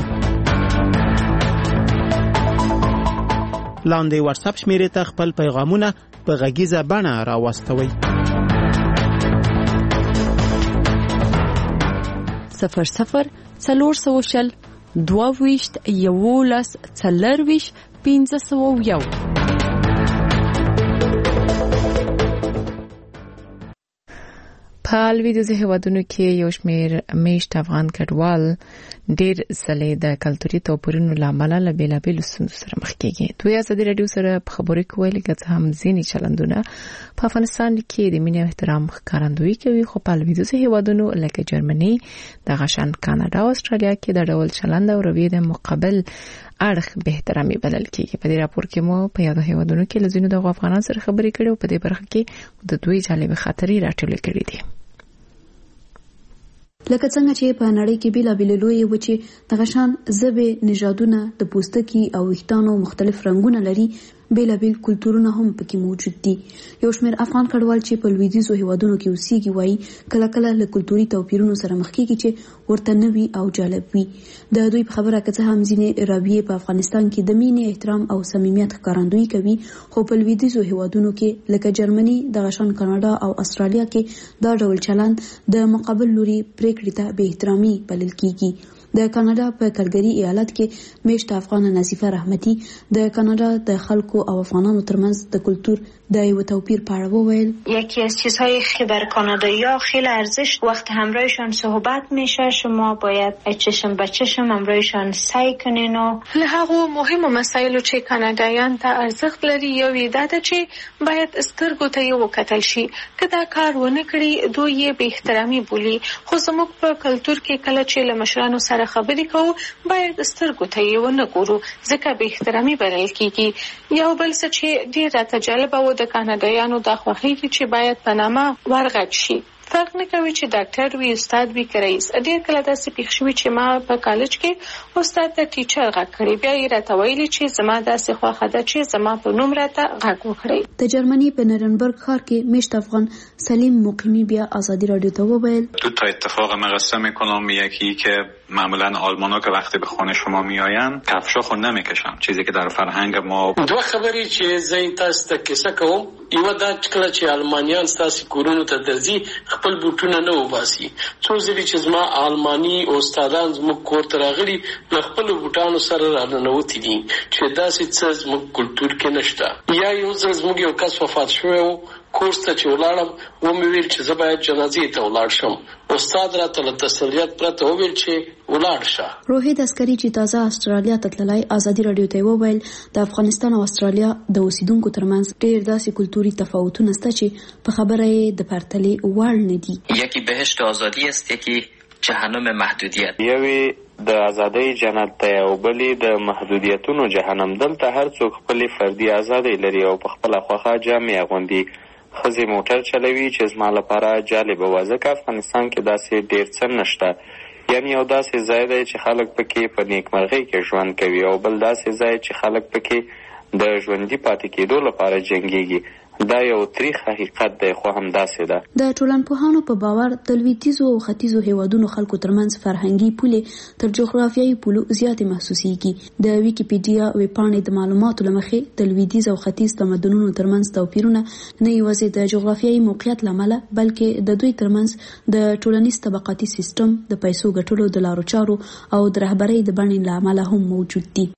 Speaker 19: لاندې واتس اپ شمیرې ته خپل پیغامونه په غږیزه بڼه راوستوئ.
Speaker 16: صفر صفر څلور سوه شل دوه ویشت یولس څلرویشت پنځه سوه یو.
Speaker 1: په لویدیځ هیوادونو کې یو شمېر میشت افغان کډوال ډېر ځلې د کلتوري توپیرونو له امله له بېلابېلو ستونزو سره مخ کېږي. دوی ازادي راډیو سره په خبرو کې ویلي که څه هم ځینې چلندونه په افغانستان کې د مینې او احترام ښکارندویي کوي، خو په لویدیځ هیوادونو لکه جرمني، دغه شان کاناډا او استرالیا کې د ډول چلند او رویې د مقابل اړخ به احترامي بلل کېږي. په دې راپور کې مو په یادو هیوادونو کې له ځینو دغو افغانانو سره خبرې کړې او په دې برخه کې د دوی جالبې خاطرې راټولې کړې دي.
Speaker 6: لکه څنګه چې په نړۍ کې بیلابېل لوی وچې دغه شان ژبې، نژادونه، د پوستکي او ویښتانو مختلف رنګونه لري، بیلابېل کلتورونه هم پکې موجود دي. یو شمېر افغان کډوال چې په لویدیځو هیوادونو کې اوسېږي وایي کله کله له کلتوري توپیرونو سره مخ کېږي چې ورته نوي او جالب وي. د دوی په خبره که څه هم ځینې راویې په افغانستان کې د مینې، احترام او صمیمیت ښکارندویي کوي، خو په لویدیځو هیوادونو کې لکه جرمني، دغه شان کاناډا او استرالیا کې دا ډول چلند د مقابل لوري پریکړې ته بې احترامي بلل کېږي. د کاناډا په کلګری ایالت کې میشت افغان نصیفه رحمتي د کاناډا د خلکو او افغانانو ترمنځ د کلتور د یو توپیر په اړه وویل.
Speaker 20: یکی از چیزهایی که بر کانادایی‌ها خیلی ارزش وقت همراهشان صحبت میشه، شما باید چشم به چشم همراهشان سعی کنین و
Speaker 21: له هغو مهمو مسایلو چې کانادایان ته ارزښت لري یو یې دا ده چې باید سترګو ته یې وکتل شي. که دا کار ونه کړي دوی یې بې احترامي بولي، خو زموږ په کلتور کې کله چې له مشرانو سره خبرې کوو باید سترګو ته یې ونه ګورو، ځکه بې احترامي بلل کېږي. یو بل څه چې ډېر راته جالبه و د کاناډایانو دا خوښېږي چې باید په نامه ورغږ شي. فرق نه کوي چې ډاکټر وي، استاد وي که رئیس. ډېر کله داسې پېښ شوي چې ما په کالج کې استاد ته ټیچر غږ کړی، بیا یې راته ویلي چې زما داسې خوښه ده چې زما په نوم راته غږ وکړئ.
Speaker 6: د جرمنی په نرنبرګ ښار کې میشت افغان سلیم مقیمی بیا ازادی رادیو ته وویل
Speaker 22: دو تا اتفاق مقصه میکنم. یکی که معمولا آلمانا که وقتی به خونه شما میآیند کفشا خو نمیکشن، چیزی که در فرهنگ ما.
Speaker 23: دوه خبرې چې زه تاسو ته کیسه کوم. یو دا چې کله چې آلمانیان تاسو کورونو ته درځي خپل بوټونه نه وباسي. څو ځلې چې زما آلماني استادان زموږ کور ته راغلي له خپل بوټانو سره راننوتي دي چې داسې څه زموږ کلتور کې نشته. یا یو ځل زموږ یو کس وفات شوی و، کورس ته چې ولاړم ومې ویل چې زه باید جنازې ته ولاړ شم. استاد راته له تسلیت پرته وویل چې ولاړ شه.
Speaker 6: روهید عسکري چې تازه استرالیا ته تللی ازادي راډیو ته وویل د افغانستان او استرالیا د اوسیدونکو ترمنځ ډېر داسې کلتوري تفاوتونه شته چې په خبره یې د پرتلې وړ نه دي.
Speaker 24: یکی بهشت آزادی است، یکی جهنم محدودیت.
Speaker 9: یوی د ازادۍ جنت دی او بلې د محدودیتونو جهنم. دلته هر څوک خپل فردي ازادۍ لري او په خپل خوښه جامې اغوندي. خزي موټر چلوي چې زما لپاره جالب و، ځکه افغانستان کې داسې ډیر څه نشته. یعنی یو داسې ځای دی چې خلک پکې په نیکمرغۍ کې ژوند کوي او بل داسې ځای چې خلک پکې د ژوندي پاتې کېدو لپاره جنګيږي. دا یو تاریخ حقیقت دی، خو هم داسې ده.
Speaker 6: د ټولنپوهانو په باور د لویدیځو او ختیځو هیوادونو خلکو ترمنځ فرهنګي پولې تر جغرافیایي پولو زیاتې محسوسېږي. د ویکیپیډیا ویبپاڼې د معلوماتو له مخې د لویدیځ او ختیځ تمدنونو ترمنځ توپیرونه نه یوازې د جغرافیایي موقعیت له امله بلکې د دوی ترمنځ د ټولنیز طبقاتي سیستم، د پیسو ګټلو د لارو چارو او د رهبرۍ د بڼې له امله هم موجود دي.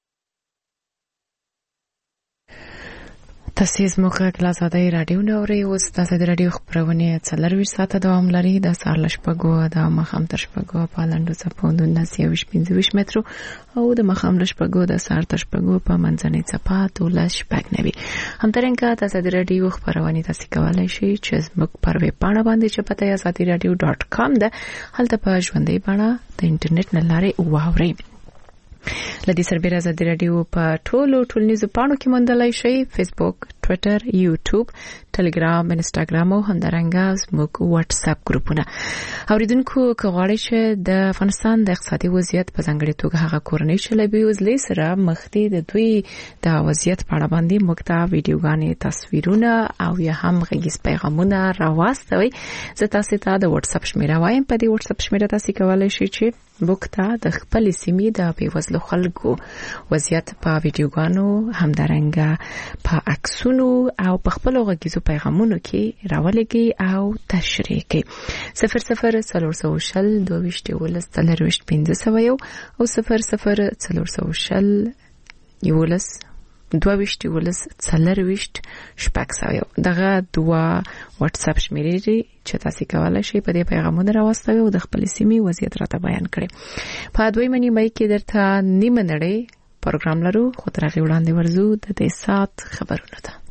Speaker 1: تاسو زموږ غږ له ازادۍ راډیو نه اورئ. اوس د ازادۍ راډیو خپرونې څلرویشت ساعته دوام لري. د سهار له شپږو د ماښام تر شپږو په لنډو څپو دولس یوویشت پنځه ویشت مترو او د ماښام له شپږو د سهار تر شپږو په منځنۍ څپه دولس شپږ نوي. همدارنګه د ازادۍ راډیو خپرونې تاسو کولی شئ چې زموږ پر ویبپاڼه باندې چې پته یې ازادي راډیو ډاټ کام ده، هلته په ژوندۍ بڼه د انټرنیټ نه لارې واورئ. لدې سربېره ازادي راډیو په ټولو ټولنیزو پاڼو کې موندلای شئ: فیسبوک، ټویټر، یوټیوب، ټلګرام، انسټاګرام او همدارنګه زموږ واتس اپ ګروپونه. اوریدونکو که غواړئ چې د افغانستان د اقتصادي وضعیت په ځانګړې توګه هغه کورنۍ چې له بېوزلۍ سره مخ دي د دوی د وضعیت په اړه باندې موږ ته ویډیوګانې، تصویرونه او یا هم غږیز پیغامونه راواستوئ، زه تاسو ته د واتس اپ شمیره وایم. په دې واتس اپ شمیره تاسو کولی شئ چې موږ ته د خپل سیمې د بېوزلو خلکو وضعیت په ویډیوګانو، همدارنګه په عکسونو او په خپلو غږیزو پیغامونو کې راولېږئ او تشریح کړئ. صفر صفر څلور سوه شل دوه ویشت یولس څلرویشت پنځه سوه یو او صفر صفر څلور سوه شل یولس دوه ویشت ولس څلور ویشت شپږ سوه دغه دوه واتس اپ شمیرې چې تاسو کولای شئ په دې پیغامونه راوستئ او د خپل سیمې وضعیت راته بیان کړئ. په دوی منی مې کې درته نیمه نړۍ پروګرام لرو، خو تر هغه وړاندې ورزو د دې سات خبرونه ده.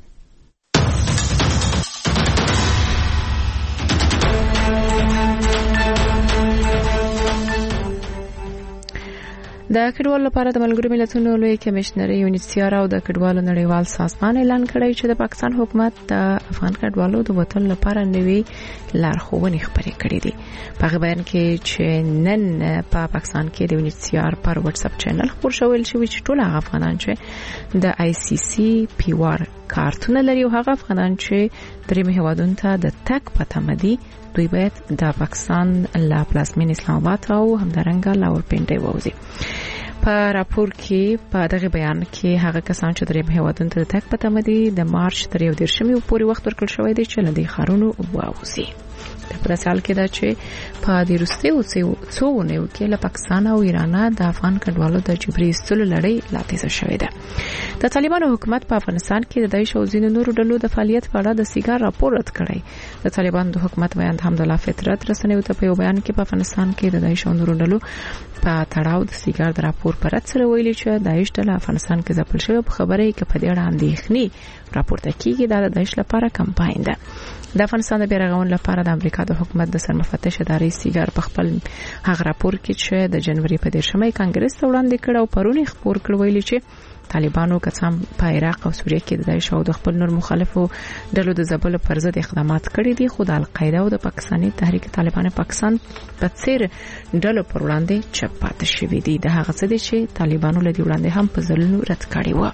Speaker 1: د کډوالو لپاره د ملګرو ملتونو لوی کمشنر یونیسیار او د کډوالو نړیوال سازمان اعلان کړی چې د پاکستان حکومت د افغان کډوالو د وطن لپاره نوي لارښوونې خپرې کړې دي. په بیان کې چې نن په پا پاکستان کې د یونیسیار پر واتس اپ چینل خبر شویل شوی چې ټول هغه افغانان چې د آی سی سی پی وار کارتونه لري او هغه افغانان چې درې هیوادونو ته د تک پته مدي دوی باید د پاکستان لا پلازمین اسلام آباد او همدارنګه لاورپنډي ووزي. په راپور کې په دغه بیان کې هغه کسان چې درې هیوادونو ته د تک پته مدي د مارچ تر یو دیرشمې پورې وخت ورکړل شوی دی چې لدی خارونو ووزي. په داسال کې دا چې په د روسي او څو نه کې له پاکستان او ایران د افغان کډوالو د جبري استلو لړۍ لا تیزه شوې ده. د طالبانو حکومت په افغانستان کې د داعش او ځینو نورو ډلو د فعالیت په اړه د سیګار راپور رد کړی. د طالبانو د حکومت بیان حمدالله فطرت رسنیو ته په بیان کې په افغانستان کې د داعش او نورو ډلو په تړاو د سیګار د راپور پر رد سره ویلي چې داعش ډله افغانستان کې ځپل شوی په خبره کې په دې اړه اندېښنې راپورته کیږي د داعش لپاره کمپاین ده. د افغانستان د بیرغون لپاره د امریکا د حکومت د سرمفتش ادارې سیګار په خپل هغه راپور کې چې د جنوري په دیرشمې کانګرس ته وړاندې کړ او پرونی خبر کړ ویلي چې طالبانو کڅام په عراق او سوریه کې د داعش او د خپل نور مخالفو ډلو د ځپلو پر ضد اقدامات کړي دي، خو د القاعده او د پاکستاني تحریک طالبان پاکستان په څیر ډلو پر وړاندې چپ پاتې شوي دي. د هغه څه دي چې طالبانو له دې وړاندې هم په ځلونو رد کړي و.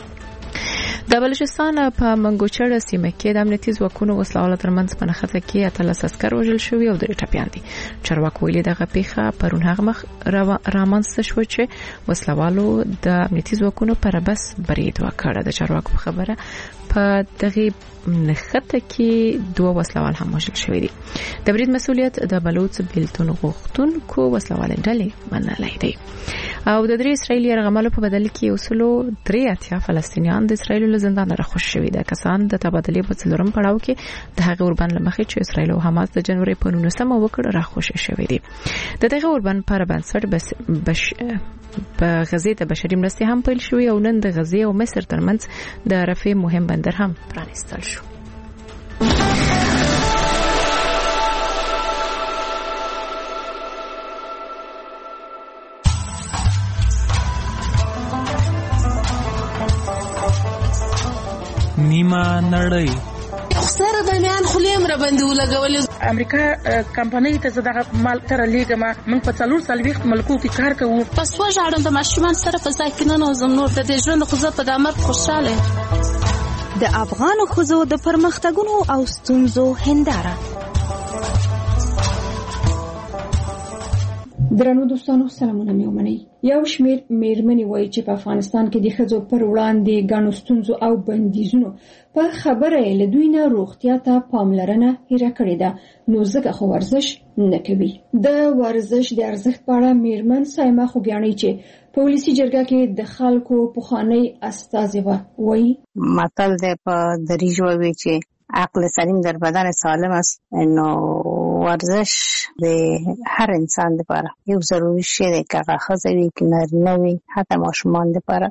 Speaker 1: د بلوچستان په منګوچړ سیمه کې د امنیتي ځواکونو وسلوال ترمنځ په نښته کې اتلس عسکر وژل شوي او درې ټپیان دي. چارواکو ویلي دغه پیښه پرون هغه مخ رامنځته شو چې وسلوالو د امنیتي ځواکونو پر بس برید وکړ. د چارواکو په خبره په دغه نښته کې دوه وسلوال هم وژل شوي دي. د برید مسؤلیت د بلوچ بیلتون غوښتونکو وسلوال ډلې منلای دی. او د درې اسرایلی یرغمالو په بدل کې اصولو درې اتیا فلسطینیان د اسرایل له زندان راخوش شوي دي. کسان د تبادلې په څلورم پړاو کې د هغه اوربند لمخې چې اسرایل او حماس د جنوري په نولسمه وکړ راخوش شوي دي. د دغه اوربند پر بنسټ بس بش په غزې د بشري مرستې هم پیل شوې او نن د غزې او مصر ترمنځ د رفح مهم بندر هم پرانیستل شو.
Speaker 7: نیمه نړۍ
Speaker 8: سره د میان خلیم را باندې ولګولې.
Speaker 10: امریکا کمپنۍ ته زداغه مال تر لیګما موږ په څلور سالويخت ملکو کې کار کوو.
Speaker 8: پس و ژړم د ماشومان سره په ځای کې نه نوزم نور د دې ژوند خو زه په دامر خوشاله.
Speaker 11: د افغان خزو د پرمختګونو او ستونزو هنداره.
Speaker 25: درنو دوستانو سلامونه مې ومنئ. یو شمیر میرمنې وایي چې په افغانستان کې د ښځو پر وړاندې ګڼو ستونزو او بندیزونو په خبره یې له دوی نه روغتیا ته پاملرنه هیره کړې ده، نو ځکه خو ورزش نه کوي. د ورزش د ارزښت په اړه میرمن سایمه خوګیاڼۍ چې په ولسي جرګه کې د خلکو پخوانۍ استازې وه وایي
Speaker 26: متل دی په دری ژبه چې عقل سلیم در بدن سالم است. نو ورزش د هر انسان لپاره یو ضروري شی دی، که هغه ښځه وي که نارینه وي، حتی ماشومان لپاره.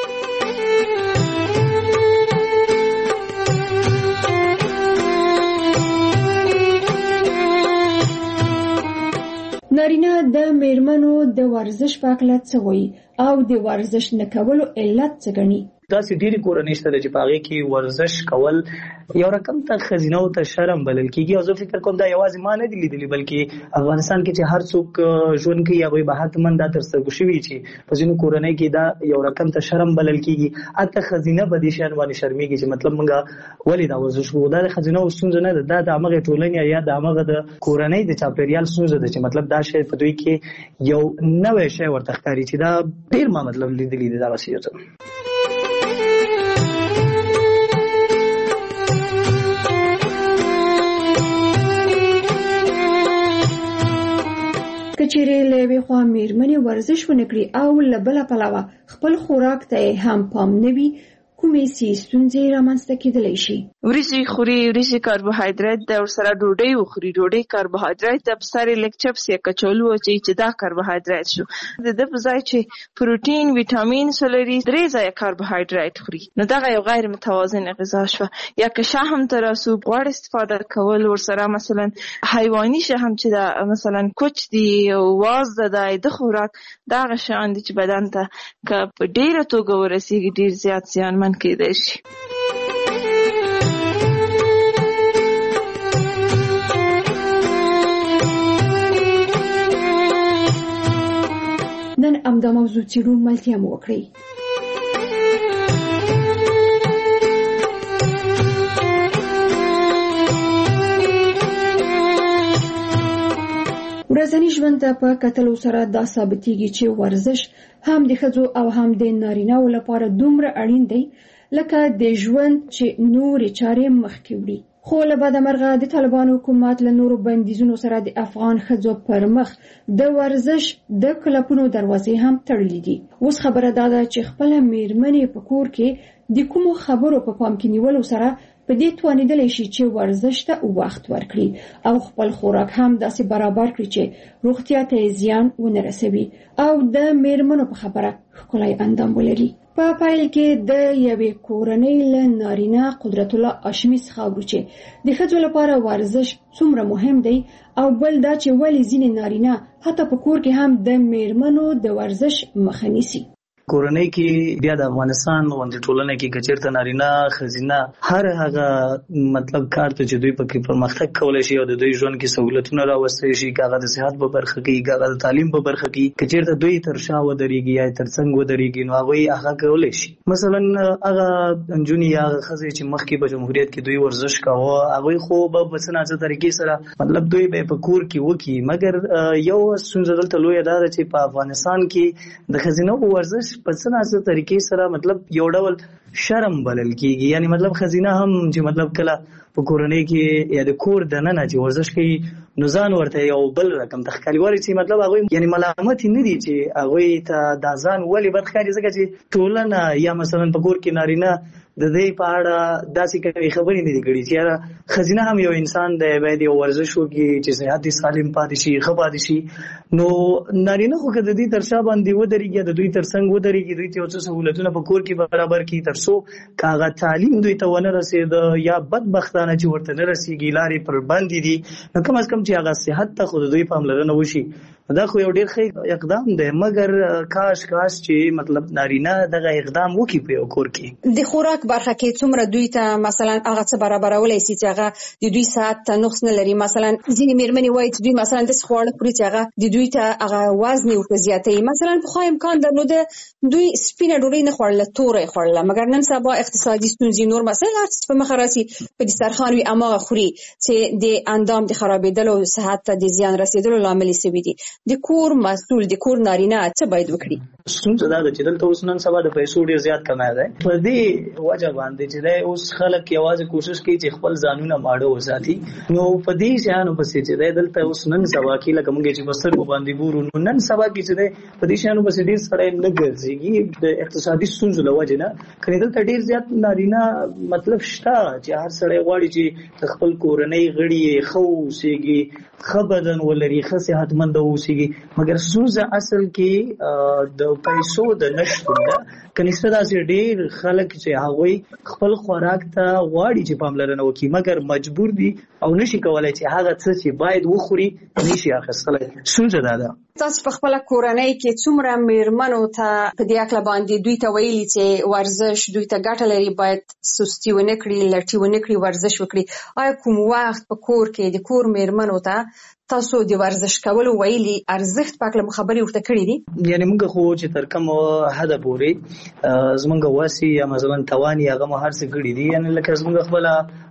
Speaker 25: نارینه د میرمنو د ورزش په اړه څه وایي او د ورزش نه کولو علت څه ګڼي؟
Speaker 27: داسې ډېری کورنۍ شته چې په هغې کې ورزش کول یو رقم ته ښځینه او ته شرم بلل کېږي، او زه فکر کوم دا یوازې ما نه دي لیدلي بلکې افغانستان کې چې هر څوک ژوند کوي هغوی به حتما دا تر سترګو شوي چې په ځینو کورنۍ کې دا یو رقم ته شرم بلل کېږي. حتی ښځینه په دې شیانو باندې شرمېږي چې مطلب موږ ولې دا ورزش کوو. دا د ښځینهو ستونزه نه ده، دا د همغې ټولنې یا د همغه د کورنۍ د چاپېریال ستونزه ده چې مطلب دا شی په دوی کې یو نوی شی ورته ښکاري چې دا ډېر ما مطلب لیدلي دي دغسې یو څه.
Speaker 25: کچېرې له یوې خوا میرمنې ورزش ونه کړي او له بله پلوه خپل خوراک ته هم پام نه وي، کومې سي ستونزې رامنځته کېدلی شي.
Speaker 3: وریجې خوري، وریجې کاربوهایدریت ده، ورسره ډوډۍ وخوري، ډوډۍ کاربوهایدریت ده، په سر یې لږ چپس یا کچالو واچوي چې دا کاربوهایدریت شو. د ده په ځای چې پروټین، ویټامینز ولري، درې ځایه کاربوهایدریت خوري، نو دغه یو غیر متوازن غذا شوه. یا که شحم ته راسو، غوړ استفاده کول، ورسره مثلا حیواني شحم چې ده، مثلا کوچ دی، واز ده، د د خوراک دغه شیان دي چې بدن ته که په ډیره توګه ورسیږي ډیر زیات زیانمن کېدای شي.
Speaker 25: نن همدا موضوع څېړو، ملتیا مو وکړئ. ورځني ژوند ته په کتلو سره دا ثابتېږي چې ورزش هم د ښځو او هم د نارینه‌و لپاره دومره اړین دی لکه د ژوند چې نورې چارې مخکې وړي. خو له بده مرغه د طالبانو حکومت له نورو بندیزونو سره د افغان ښځو پر مخ د ورزش د کلبونو دروازې هم تړلې دي. اوس خبره دا ده چې خپله میرمنې په کور کې د کومو خبرو په پام کې نیولو سره په دې توانیدلی شي چې ورزش ته وخت ورکړي او خپل خوراک هم داسې برابر کړي چې روغتیا ته زیان ونه رسوي او د میرمنو په خبره ښکلی اندام ولري. په پایل کې د یوې کورنۍ له نارینه قدرت الله هاشمي څخه اورو چې د ښځو لپاره ورزش څومره مهم دی او بل دا چې ولې ځینې نارینه حتی په کور کې هم د میرمنو د ورزش مخه نیسي.
Speaker 27: کورنۍ کې بیا د افغانستان غونډې ټولنه کې کچیرته نارینه خزینه هر هغه مطلب کار ته چې دوی پکې پرمختګ کولای شي او د دوی ژوند کې سہولتونه راوستي شي، کاغه د صحت په برخه کې، کاغه د تعلیم په برخه کې، کچیرته دوی تر شا ودرېږي یا تر څنګ ودرېږي، نو هغه هغه کولای شي. مثلا هغه انجونی یا خزې چې مخکې په جمهوریت کې دوی ورزش کاوه، هغه خو په بسناځه طریقې سره مطلب دوی به په کور کې وکي، مګر یو څنګه دلته لوی اداره چې په افغانستان کې د خزینو ورزش په څنګه طریقې سره مطلب یو ډول شرم بلل کیږي. یعنی مطلب خزینه هم چې مطلب کله په کورنۍ کې یا د کور دننه چې ورزش کوي نو ځان ورته یو بل رقم تخکاری واري چې مطلب هغه یعنی ملامت نه دي چې هغه ته د ځان ولې برخاري ځکه چې ټولنه یا مثلا په کور کې نارینه د دې په اړه داسې کوي خبرې نه دي کړې چې خزینه هم یو انسان دی، باید یو ورزش وکړي چې صحت یې سالم پاتې شي، ښه پاتې شي. نو نارینه خو که د دې تر شا باندې ودرېږي، د دوی تر څنګ ودرېږي، دوی ته یو څه سهولتونه په کور کې برابر کړي تر څو که هغه تعلیم دوی ته ونه رسېده یا بدبختانه چې ورته نه رسېږي، لارې پر بندې دي، نو کم از کم چې هغه صحت ته خو د دوی پاملرنه وشي. دا خو یو ډېر ښه اقدام دی، مګر کاش کاش چې مطلب نارینه دغه اقدام وکړي په یو کور کې.
Speaker 25: د خوراک برخه کې څومره دوی ته مثلا هغه څه برابرولی شي چې هغه د دوی ساعت ته نقص نه لري. مثلا ځینې میرمنې وایي چې دوی مثلا داسې خواړه خوري چې هغه د دوی ته هغه وزن یې ورته زیاتوي. مثلا پخوا امکان درلوده دوی سپینه ډوډۍ نه خوړله، توره یې خوړله، مګر نن سبا اقتصادي ستونزې، نور مسایل هر څه په مخه راسي، په دسترخوان وي هماغه خوري چې د اندام د خرابېدلو، صحت ته د زیان رسېدلو لامل یې شوي دي. د کور مسؤل، د کور نارینه څه باید وکړي؟
Speaker 27: ستونزه دا ده چې دلته اوس نن سبا د پیسو ډېر زیات کمای دی. په دې وجه باندې چې دی اوس خلک یوازې کوشش کوي چې خپل ځانونه ماړه وساتي. نو په دې شیانو پسې چې دی دلته اوس نن سبا کې لکه موږ چې په سترګو باندې ګورو، نو نن سبا کې چې دی په دې شیانو پسې ډېر سړی نه ګرځېږي د اقتصادي ستونزو له وجې نه. کنې دلته ډېر زیات نارینه مطلب شته چې هر سړی غواړي چې د خپل کورنۍ غړي یې ښه واوسېږي، ښه بدن ولري، ښه صحتمند واوسېږي، مګر ستونزه اصل کې د پیسو د نشتون ده. کنيسته داسې ډېر خلک چې هغوی خپل خوراک ته غواړي چې پاملرنه وکړي، مګر مجبور دي او نشي کولای چې هغه څه چې باید وخوري نشي اخیستلی. ستونزه دا ده.
Speaker 25: تاسو په خپله کورنۍ کې څومره میرمنو ته په دې هکله باندې دوی ته ویلي چې ورزش دوی ته ګټه لري، باید سستي ونه کړي، لټي ونه کړي، ورزش وکړي؟ آیا کوم وخت په کور کې د کور میرمنو ته تاسو د ورزش کولو ویلي، ارزښت په هکله مو خبرې ورته کړي دي؟
Speaker 27: یعنې موږ خو چې تر کومه حده پورې زموږ وسې یا مثلا توان یې هغه مو هر څه کړي دي. یعنې لکه زموږ خپله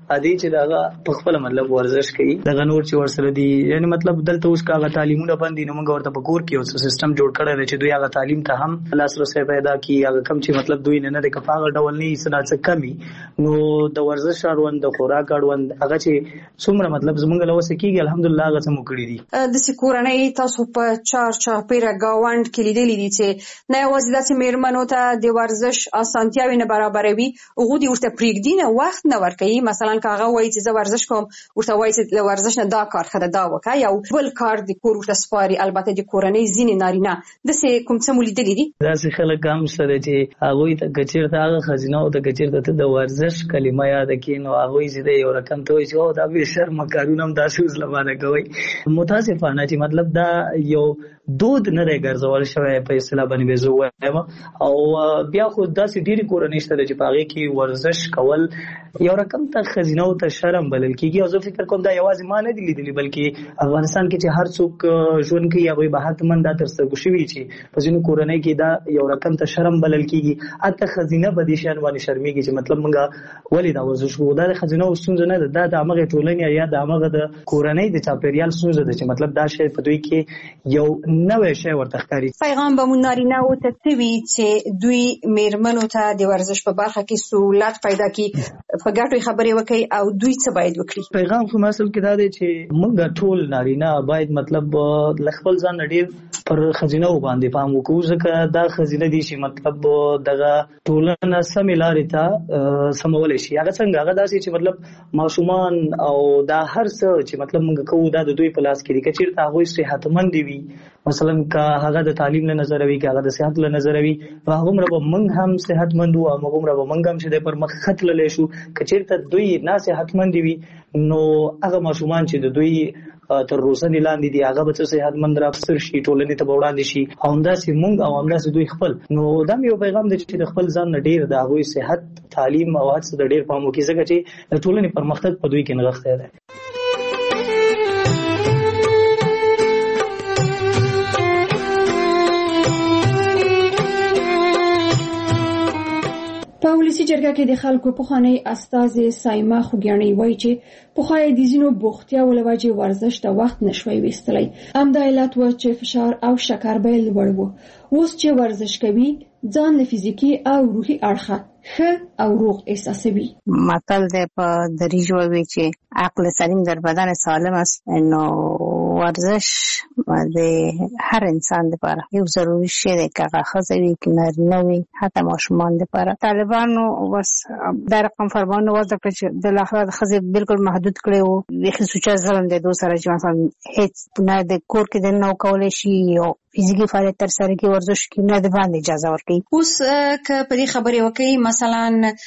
Speaker 27: ادي چې دا په خپل مطلب ورزش کوي دا نور چې ورسره دي یعنی مطلب دلته اوس کاغه تعلیمونه باندې نو موږ ورته په کور کې اوس سیستم جوړ کړی دی چې دوی هغه تعلیم ته هم لاسرسي پیدا کړي هغه کم چې مطلب دوی نه د کفاغه ډول نه سنا څه کمی نو د ورزش اړوند د خوراک اړوند هغه چې څومره مطلب زمونږ له وسه کېږي الحمدلله هغه څه مو کړی دي
Speaker 2: د سکورنۍ تاسو په چار چاپیره گاوند کې لیدلې دي چې نه یوازې د میرمنو ته د ورزش اسانتیاوي نه برابروي هغه دي ورته پریږدي نه وخت نه ورکوي مثلا کاغه وایي چې زه ورزش کوم ورته وایي چې د ورزش نه دا کار خره دا وکړه یو بل کار د کور ورته سپاري البته د کورنۍ ځینې نارینه د سه کوم څه مولیدلې دي
Speaker 27: دا څه خلک هم سره چې هغه ته کچیر ته هغه خزینه او د کچیر ته د ورزش کلمه یاد کین او هغه چې یو رقم ته وایي چې دا به شرم کارونه هم داسې وسلمانه کوي متاسفانه چې مطلب دا یو دود نه راګرځول شوی په اصطلاح باندې به زه وایم او بیا خو داسې ډېری کورنۍ شته چې په هغه کې ورزش کول یو رقم ته خزینه او ته شرم بلل کېږي او زه فکر کوم دا یوازې ما نه دی لیدلی بلکې افغانستان کې چې هر څوک ژوند کوي هغوی به حتما دا تر سترګو شوي چې په ځینو کورنۍ کې دا یو رقم ته شرم بلل کېږي حتی خزینه به دې شیان باندې شرمېږي چې مطلب موږ ولې دا ورزش کوو دا د خزینه او ستونزه نه ده دا د همغې ټولنې یا د همغه د کورنۍ د چاپېریال ستونزه ده چې مطلب دا شی په دوی کې یو نوی شی ورته ښکاري
Speaker 2: پیغام به مو نارینه‌و ته څه وي چې دوی میرمنو ته د ورزش په برخه کې سهولت پیدا کړي په ګټو خبرې وکړي او دوی څه باید وکړي
Speaker 27: پیغام خو اصل کې دا دی چې موږ ټول نارینه باید مطلب خپل ځان ډېر پر خزینه باندې پام وکړو ځکه دا خزینه دي چې مطلب دغه ټولنه سمې لارې ته سمولی شي هغه څنګه هغه داسې چې مطلب ماشومان او دا هر څه چې مطلب موږ کوو دا د دوی په لاس کې دي که چېرته هغوی صحتمند وي مثلا که هغه د تعلیم له نظره وي که هغه د صحت له نظره وي نو هغومره به موږ هم صحتمند وو او هغومره به موږ هم چې دی پر مخ ښه تللی شو که چېرته دوی ناصحتمند وي نو هغه ماشومان چې د دوی تر روزنې لاندې دي هغه به څه صحتمند راپسر شي ټولنې ته به وړاندې شي او همداسې موږ او همداسې دوی خپل نو دا مې یو پیغام دی چې د خپل ځان نه ډېر د هغوی صحت تعلیم او هر څه د ډېر پام وکړي ځکه چې د ټولنې پرمختګ په دوی کې نغښتی دی
Speaker 25: په ولسی جرګه کې د خلکو پخوانی استازي سایما خوګیانی وایي چې پخوای د زینو بوختیا ولوجه ورزش ته وخت نشوي وستلی امدا علت و چې فشار او شکر به لوړ وو اوس چې ورزش کوي ځان له فزیکی او روحي اړخه ښه او روغ احساسوي
Speaker 26: متل ده په دریج وایي چې عقل سلیم در بدن سالم است نو ورزش د هر انسان لپاره یو ضروري شی دی که هغه ښځه وي که نارینه وي حتی ماشومان لپاره طالبانو بس دا رقم فرمانونه وضع کړه چې بالاخره د ښځې بالکل محدود کړی وو بیخي سوچه ظلم دی دو سره چې مثلا هیڅ نه د کور کې دننه وکولی شي یو فزیکي فعالیت تر سره کې ورزش کې نه د باندې اجازه ورکوي
Speaker 2: اوس که په دې خبرې وکړي مثلا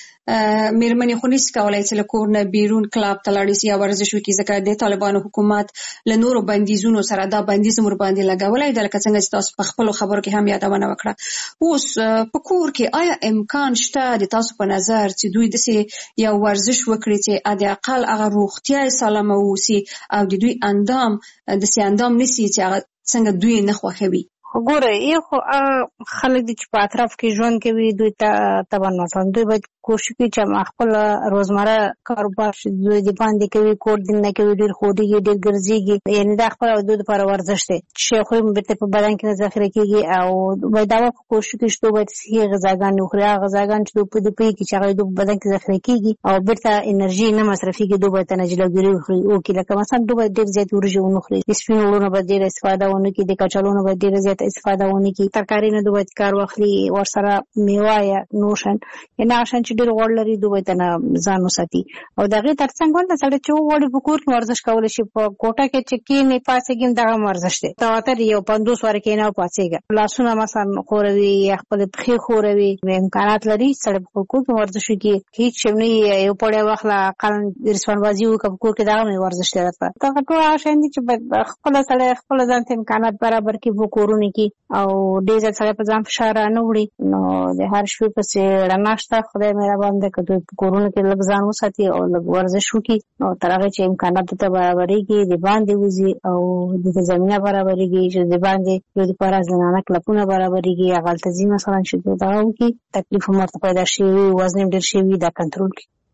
Speaker 2: میرمنې خو نشي کولی چې له کور نه بیرون کلاب ته لاړې شي یا ورزش وکړي ځکه د طالبانو حکومت له نورو بندیزونو سره دا بندیز مور باندې لګولی دی لکه څنګه چې تاسو په خپلو خبرو کې هم یادونه وکړه اوس په کور کې آیا امکان شته د تاسو په نظر چې دوی داسې یو ورزش وکړي چې حد اقل هغه روغتیا سالمه واوسي او د دوی اندام داسې اندام نشي چې هغه څنګه دوی نه خوښوي
Speaker 26: ګوره یو خو خلک دي چې په اطراف کې ژوند کوي دوی ته طبعا مثلا دوی باید کوشش کوي چې خپل روزمره کاروبار دوی د باندې کوي کور دین نه کوي ډېر خوډيږي ډېر ګرځيږي یعنی دا خپل دوی لپاره ورزش دی چې خو به په بدن کې ذخیره کیږي او باید دا په کوشش کوي چې دوی صحي غذاګان وخوري غذاګان چې دوی په دې پی کې چې هغه دوی بدن کې ذخیره کیږي او بیرته انرژي نه مصرفيږي دوی ته نجلګری وخوري او کې لکه مثلا دوی ډېر زیات ورجو ونخوري سپین ورونه به ډېر استفاده ونه کوي د کچالونو به ډېر زیات استفاده ونه کوي ترکاری نه دوی کار واخلي ورسره میوه یا نوشن یا عشان چې ډېر غوړ لري دوی ته ځان وساتي او دغه ترڅنګ ولته سره چې وړي په کور کې ورزش کول شي په کوټه کې چې کې نه پاتېږي دا ورزش دی تواتر یو پندوس ور کې نه پاتېږي لاسونه مثلا خوروي یا خپل پخې خوروي امکانات لري سره په کور کې ورزش کوي هیڅ شمنی یو پړې واخله قانون رسوان بازی او کور کې دا ورزش دی راځه دا ټول عشان دي چې خپل سره خپل ځان ته امکانات برابر کې وو کورونه کې او ډېر سره په ځان فشار نه وړي نو د هر شپې په څیر رڼاشته خدای مې باندې کته کورونه کې لږ ځان وساتي او لږ ورزش وکړي نو تر هغه چې امکانات ته برابرېږي د باندې وځي او د زمينه برابرېږي چې د باندې د لپاره زنانه کلپونه برابرېږي هغه تنظیم مثلا چې دا وکړي تکلیف مرته پیدا شي وزن ډېر شي دا کنټرول کړي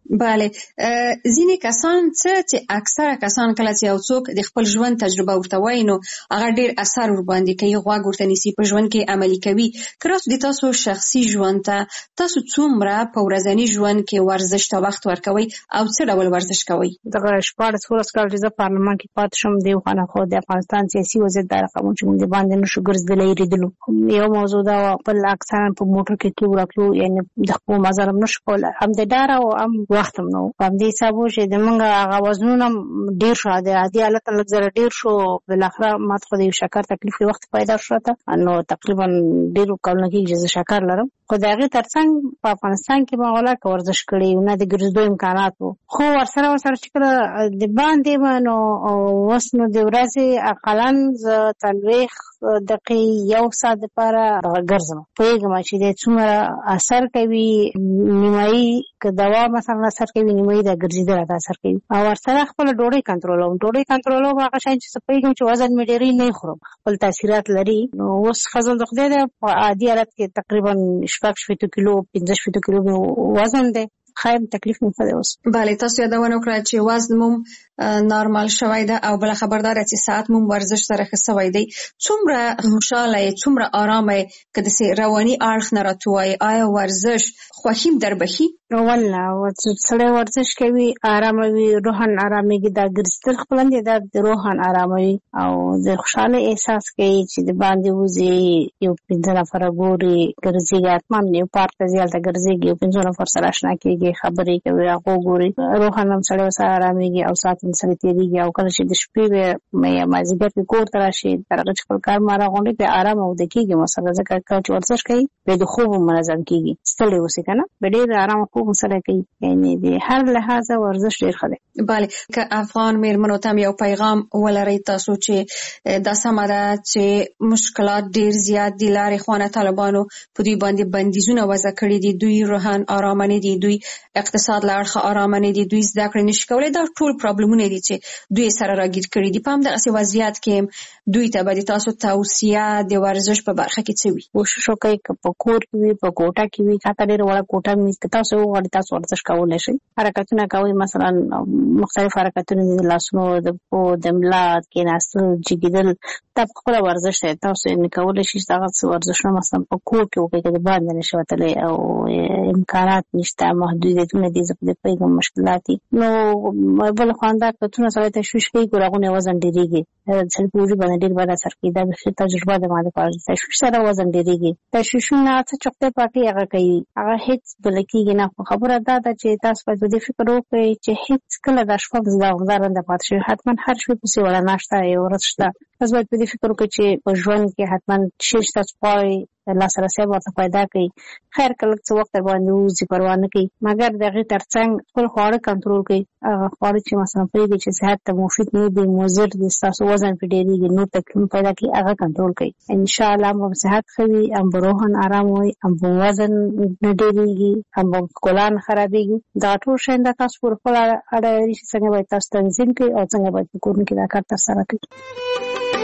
Speaker 2: bale ځینې کسان څه چې اکثره کسان کله چې یو څوک د خپل ژوند تجربه ورته وایي نو هغه ډیر اثر ور باندې کوي غوږ ورته نیسي په ژوند کې عملي کوي. کراس د تاسو شخصي ژوند ته تاسو څومره په ورځني ژوند کې ورزش ته وخت ورکوي او څه ډول ورزش کوي؟
Speaker 26: دغه شپږ څوارلس کال چې زه پارلمان کې پاتې شوم د خانه خو د افغانستان سیاسي وضعیت د رقمونو چې موږ باندې نشو ګرځېدلې ریدلو یو موضوع دا بل اکثرا په موټر کې تلو راتلو یعنی د خپل مزار نشو کولای هم د ډار او هم وخت نو په دې حساب چې د موږ هغه وزنونه ډیر شو د عادي حالت لږ زره ډیر شو بل اخره ماته خو د شکر تکلیف وخت پیدا شو ته نو تقریبا ډیر کولنه کې چې شکر لرم خو دغه ترڅنګ په افغانستان کې مغولا کا ورزش کړی نه د ګرځېدو امکانات وو خو ورسره ورسره چې کله د باندې نو وسنو د ورځې اقلن ز تلويخ دقیقې یو ساعت لپاره ګرځم پوهیږم چې د څومره اثر کوي نیمایي که دوا مثلا اثر کوي نیمایي د ګرځېدل اثر کوي او ورسره خپل ډوډۍ کنټرولوم ډوډۍ کنټرولوم هغه شای چې پوهیږم چې وزن مې ډېری نه خورم خپل تاثیرات لري نو اوس خزل د خدای د عادي حالت کې تقریبا شپږ شپږ کیلو پنځه شپږ کیلو وزن دی خایم تکلیف نه پدې اوس.
Speaker 2: bale تاسو یادونه وکړه چې وزن مو نارمال شوی ده او بل خبردار چې ساعت مو ورزش سره خسوي دی څومره خوشاله څومره آرامه کده سي رواني اړخ نه راتوي آیا ورزش خوښیم در بخي؟
Speaker 26: والله وڅړې ورزش کوي آرامه وي روحان آرامي دا ګرځتل خپلند دا د روحان آرامي او د خوشاله احساس کوي چې د باندې وزي یو پنځه نفر ګوري ګرځي اتمن یو پارت زیاته ګرځي یو پنځه نفر سره آشنا کیږي خبرې کوي هغه ګوري روحان هم سره سره آرامي او سات سره تیریږي او کله چې د شپې مې مازیګر کې کور ته راشي درغه خپل کار ما راغونډي په آرام او د کېږي مثلا ځکه چې ورزش کوي به د خوب منظم کېږي ستړي اوسې کنه به ډېر آرام خوب سره کوي یعنی د هر لحاظه ورزش ډېر ښه دی.
Speaker 2: bale که افغان میرمنو ته یو پیغام ولري تاسو چې د سمره چې مشکلات ډېر زیات دي لارې خوانه طالبانو په دوی باندې بندیزونه وضع کړی دي دوی روحان آرام نه دي دوی اقتصاد لارخه آرام نه دي دوی زده کړې نشي کولای دا ټول پرابلمونه دي چې دوی سره راګیر کړی دي په همدغه وضعیت کې دوی ته به تاسو توصیه د ورزش په برخه کې څه وي؟
Speaker 26: کوشش وکړئ چې په کور کې وي په کوټه کې وي کاته ډېر وړه کوټه مې کې تاسو وغواړئ تاسو ورزش کولای شئ حرکتونه کوي مثلا مختلف حرکتونه د لاسونو د پو د ملا کې ناستل جګیدل دا خپل ورزش دی تاسو یې کولای شئ چې ورزشونه مثلا په کور کې وکړئ چې باندې نشي وتلی او امکانات نشته محدودیتونه دي زه په پیغام مشکلات نو بل خواندا کتونه سره تشویش کوي ګورغونه وزن ډیریږي چې په وجود باندې ډیر باندې اثر کوي دا به تجربه ده ماده پاره تشویش سره وزن ډیریږي تشویشونه څه چوکته پاکي هغه کوي هغه هیڅ بلکېږي نه خبره ده چې تاسو په دې فکر وکړئ چې هیڅ کله د شپږ ځله د پاتې شي حتما هر شپه په سی ولا ناشته یو ورځ تاسو باید په دې فکر وکړئ چې په ژوند کې حتما شش تاسو پای الله سره سره ورته پیدا کوي خیر کله څو وخت باندې وځي پروا نه کوي مګر دغه ترڅنګ خپل خواړه کنټرول کوي هغه خواړه چې مثلا پېږي چې صحت ته مفید نه دي مضر دي تاسو وزن پیډېږي نو تکلیف پیدا کوي هغه کنټرول کوي ان شاء الله هم صحت خوي هم روحان آرام وي هم وزن نه ډېریږي هم کولان خرابېږي دا ټول شین د تاسو پر خپل اړه څنګه باید تاسو تنظیم کوي او څنګه باید کورن کې دا کار ترسره کوي.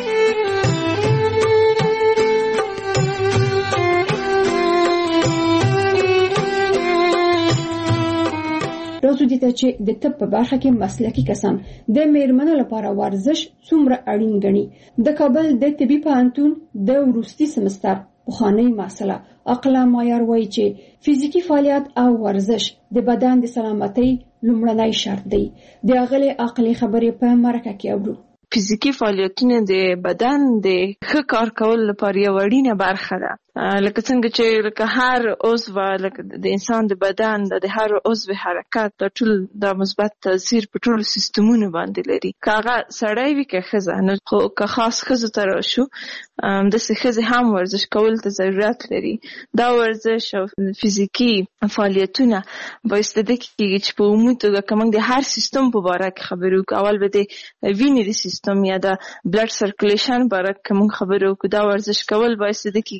Speaker 25: راځو دې ته چې د طب په برخه کې مسلکي کسان د میرمنو لپاره ورزش څومره اړین ګڼي. د کابل د طبي پوهنتون د وروستي سمستر پخوانی مسله عقله معیار وایي چې فزیکی فعالیت او ورزش د بدن د سلامتۍ لومړنی شرط دی. د هغه عقلي خبرې په مرکه کې اورو.
Speaker 3: فزیکی فعالیتونه د بدن د ښه کار کول لپاره یو اړینه برخه ده. لکه څنګه چې لکه هر عضو لکه د انسان د بدن د هر عضو حرکت د ټول د مثبت تاثیر په ټول سیستمونو باندې لري. کاغه سړی وی که ښځه نو خو که خاص ښځو ته راشو د ښځې هم ورزش کول ته ضرورت لري. دا ورزش او فزیکی فعالیتونه باعث د کېږي چې په عمومي توګه که موږ د هر سیستم په باره کې خبرې وکړو اول به د وینې د سیستم یا د بلډ سرکولیشن باره کې موږ خبرې وکړو دا ورزش کول باعث د کېږي د وینې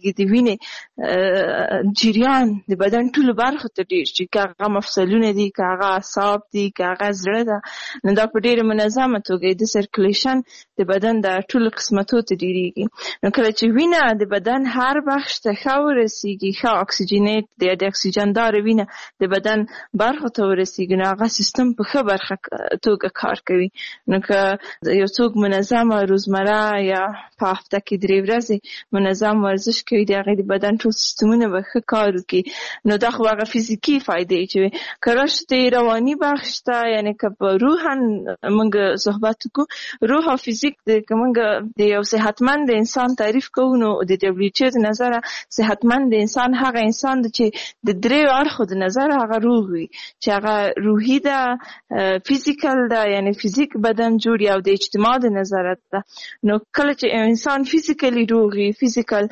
Speaker 3: وینې جریان د بدن ټولو برخو ته ډیر شي، که هغه مفصلونه دي، که هغه اعصاب دي، که هغه زړه ده، نو دا په ډیره منظمه توګه د سرکولیشن د بدن د ټولو قسمتو ته ډیریږي. نو کله چې وینه د بدن هر بخش ته ښه ورسیږي، ښه اکسیجنیت دی د اکسیجندار وینه د بدن برخو ته ورسیږي، نو هغه سیستم په ښه برخه توګه کار کوي. نو که یو څوک منظمه روزمره یا په هفته کې درې ورځې منظم ورزش کوي، د هغې د بدن ټول سیستمونه به ښه کار وکړي. نو دا خو هغه فزیکي فایدې چې که راشو د رواني بخش ته، یعنې که په روحا موږ صحبت وکړو، روح او فزیک که موږ د یو صحتمند انسان تعریف کوو، نو د ډبلیو ایچ او د نظره صحتمند انسان هغه انسان دی چې د دریو اړخو د نظره هغه روغ وي، چې هغه روحي ده، فزیکل ده، یعنی فزیک بدن جوړي، او د اجتماع د نظره ده. نو کله چې انسان فزیکلی روغي، فزیکل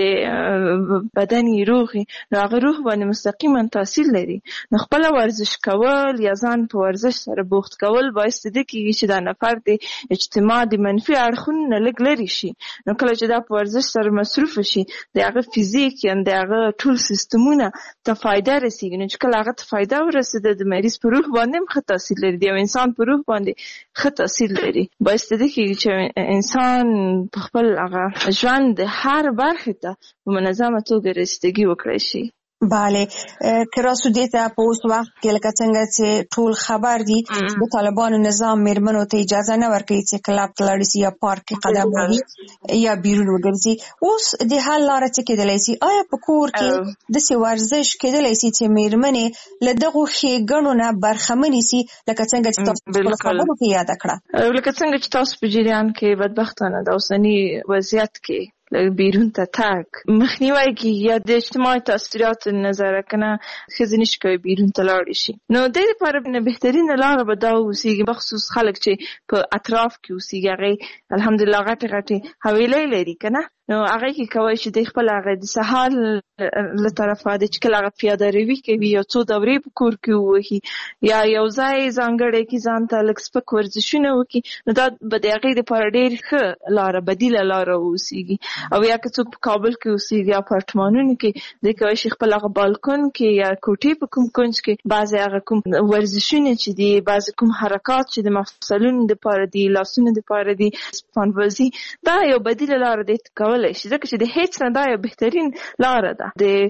Speaker 3: د بدن یې روغي، نو هغه روح باندې مستقیما تاثیر لري. نو خپل ورزش کول یا ځان په ورزش سره بوخت کول باعث د کېږي چې دا نفر د اجتماع د منفي اړخونو نه لږ لرې شي. نو کله چې دا په ورزش سره مصروف شي، د هغه فزیک یا د هغه ټول سیستمونه ته فایده رسیږي. نو چې کله هغه ته فایده ورسېده، د مریض په روح باندې هم ښه تاثیر لري، د یو انسان په روح باندې ښه تاثیر لري. باعث د کېږي چې انسان په خپل هغه ژوند د هر برخې ته په منظمه توګه رسیدګي وکړی شي.
Speaker 2: بله، که راسو دیتا په اوس وخت کې لکه څنګه چې ټول خبر دي، د طالبانو نظام میرمنو ته اجازه نه ورکوي چې کلب ته لاړ شي یا پارک کې قدم ووهي یا بیرون وګرځي. اوس د حل لاره څه کېدلی شي؟ آیا په کور کې داسې ورزش کېدلی شي چې میرمنې له دغو ښېګڼو نه برخمنې شي، لکه څنګه چې تاسو په خبرو کې یاده کړه؟
Speaker 3: لکه څنګه چې تاسو په جریان کې بدبختانه د اوسني وضعیت کې بیرون ته تګ مخنیوی کیږي، یا د اجتماعي تاثیرات نظر کنه ښځې نشي کولی بیرون ته لاړې شي. نو د دې لپاره بهترینه لاره به دا اوسېږي، بخصوص خلک چې په اطراف کې اوسېږي، هغې الحمدلله غټې غټې حویلۍ لري که نه، نو هغه کې کولی شي د خپل هغه د سهار له طرفه د چې کله هغه پیاده روي کوي، یو څو دورې په کور کې ووهي، یا یو ځای ځانګړی کې ځان ته لږ سپک ورزشونه وکړي، نو دا به د هغې دپاره ډېر ښه لاره، بدیله لاره واوسېږي. او یا که څوک په کابل کې اوسېږي، اپارټمانونو کې، دی کولی شي خپل هغه بالکن کې یا کوټې په کوم کونج کې بعضې هغه کوم ورزشونه چې دي، بعضې کوم حرکات چې د مفصلونو دپاره دي، لاسونو دپاره دي، سپانبازي، دا یو بدیله لاره دی کولی شي، ځکه چې د هیڅ نه دا یو بهترین لاره ده.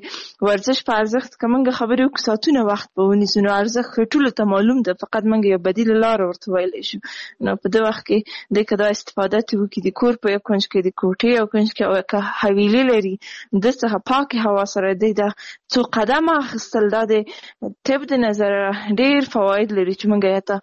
Speaker 3: د ورزش په ارزښت که موږ خبرې وکړو ساعتونه وخت به ونیسو، نو ارزښت ټولو ته معلوم ده، فقط موږ یو بدیله لاره ورته ویلی شو. نو په دې وخت کې دی که دا استفاده ترې وکړي، د کور په یو کونج کې، د کوټې یو کونج کې، او که حویلي لري د څخه پاکې هوا سره دی دا څو قدمه اخیستل، دا د طب د نظره ډېر فواید لري چې موږ یې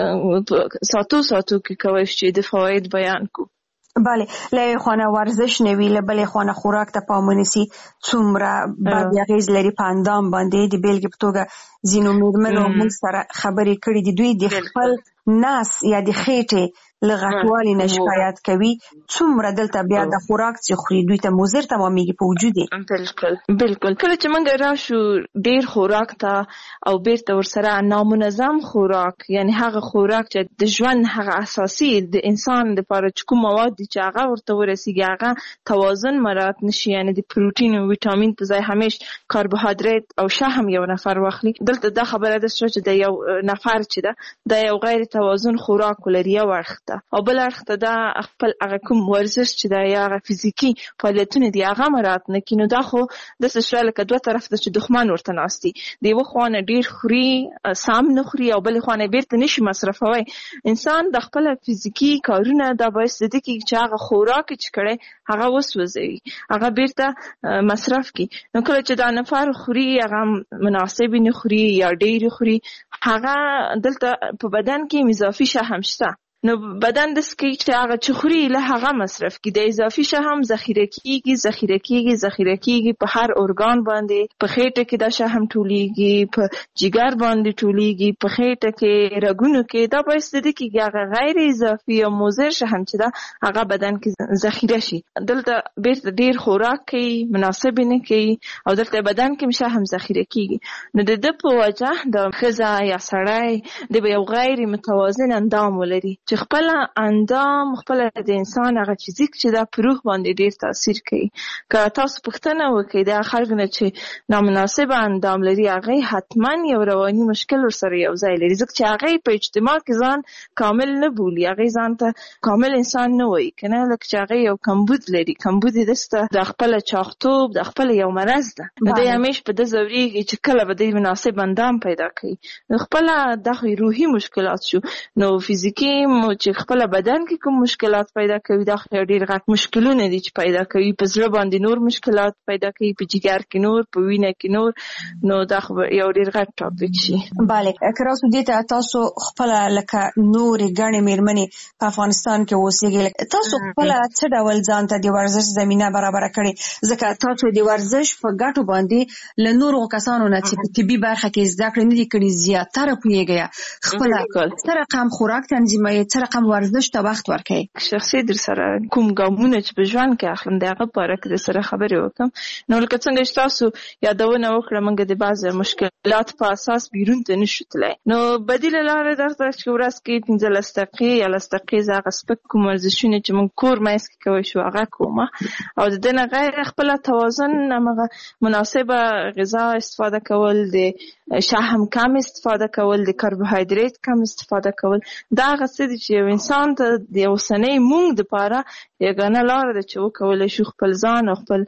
Speaker 3: ته ساعتو ساعتو کې کولی شو چې د فواید بیان کړو.
Speaker 2: بله، له یوې خوا نه ورزش نه وي، له بلې خوا نه خوراک ته پام ونیسي، څومره بد اغېز لري په اندام باندې. د بېلګې په توګه ځینو مېرمنو موږ سره خبرې کړي دي، دوی د خپل نس یا د خېټې له غټوالي نه شکایت کوي، څومره دلته بیا د خوراک چې خوري دوی ته مضر تمامېږي په وجود یې.
Speaker 3: بالکل بالکل. کله چې موږ راشو ډېر خوراک ته او بیرته ورسره نامنظم خوراک، یعنی هغه خوراک چې د ژوند هغه اساسي د انسان دپاره چې کوم مواد دي چې هغه ورته ورسېږي، هغه توازن مراعات نشي، یعنی د پروټین او ویټامین په ځای همیش کاربوهایدریت او شحم یو نفر واخلي. دلته دا خبره ده چې د یو نفر چې ده دا یو غیر توازن خوراک ولري یو اړخ ته، او بل اړخ ته دا خپل هغه کوم ورزش چې دا یا هغه فزیکي فعالیتونه دي هغه مراعات نه کړي. نو دا خو داسې شوه لکه دوه طرف ته چې دښمن ورته ناست دي، د یوه خوا نه ډېر خوري سم نه خوري، او بلې خوا نه بیرته نشي مصرفوی. انسان د خپله فزیکي کارونه دا باعث د دې کېږي چې هغه خوراک چې کړی هغه وسوځوي، هغه بیرته مصرف کړي. نو کله چې دا نفر خوري هغه مناسب نه خوري یا ډېر خوري، هغه دلته په بدن کې اضافي شحم شته، نو بدن داسې کوي چې هغه چې خوري له هغه مصرف کړي، د اضافي شحم ذخیره کېږي ذخیره کېږي ذخیره کېږي په هر ارګان باندې، په خېټه کې دا شحم ټولېږي، په جګر باندې ټولېږي، په خېټه کې، رګونو کې. دا باعث د دې کېږي هغه غیر اضافي او مضر شحم چې ده هغه بدن کې ذخیره شي. دلته بیرته ډېر خوراک کوي، مناسب نه کوي، او دلته بدن کې شحم ذخیره کېږي. نو د ده په وجه د ښځه یا سړی د به یو غیر متوازن اندام ولري چې خپل اندام خپل د انسان هغه فزیک چې دا په روح باندې ډیر تاثیر کوي. که تاسو پوښتنه وکړئ د خلکو نه چې نامناسب اندام لري هغه حتما یو رواني مشکل ورسره یو ځای لري، ځکه چې هغه په اجتماع کې ځان کامل نه بولي، هغه ځان ته کامل انسان نه وایي کنه، لکه چې هغه یو کمبود لري. کمبود دسته د خپل چاغتوب د خپل یو مرض ده، د همیش په د زوريږي چې کله به د مناسب اندام پیدا کړي. خپل د روحي مشکلات شو، نو فزیکی مو چې خپل بدن کې کوم مشکلات پیدا کوي دا ډیر غټ مشکلونه دي چې پیدا کوي، په زړه باندې نور مشکلات پیدا کوي، په جګر کې نور، په وینه کې نور، نو دا یو ډیر غټ ټاپک شي.
Speaker 2: bale کراوسو دې ته تاسو خپل لکه نور غنې میرمنې په افغانستان کې اوسېږي، تاسو خپل څه ډول ځان ته د ورزش زمينه برابر کړې، ځکه تاسو د ورزش په ګټو باندې له نورو کسانو نه چې په طبي برخه کې زده کړې نه دي کړې زیاتره پوهیږي، خپل څه رقم خوراک تنظیموي، څه رقم ورزش ته وخت ورکړي.
Speaker 3: شخصي در سره کوم ګامونه چې په ژوند کې اخلم دغه په اړه کې سره خبرې وکم. نو لکه څنګه چې تاسو یادونه وکړه موږ د بعض مشکلات په اساس بیرون ته نشو تلای، نو بدیل لاره درته چې ورځ کې پنځلس دقیقې یا لس دقیقې زغه سپک کوم ورزشونه چې موږ کور مېس کې کوي شو هغه کومه، او د دې نه غیر خپل توازن هغه مناسبه غذا استفاده کول، د شحم کم استفاده کول، د کاربوهایډریټ کم استفاده کول، دا غسه چې یو انسان ته د اوسنۍ مونږ د پاره یګانه لاره ده چې وکولای شو خپل ځان او خپل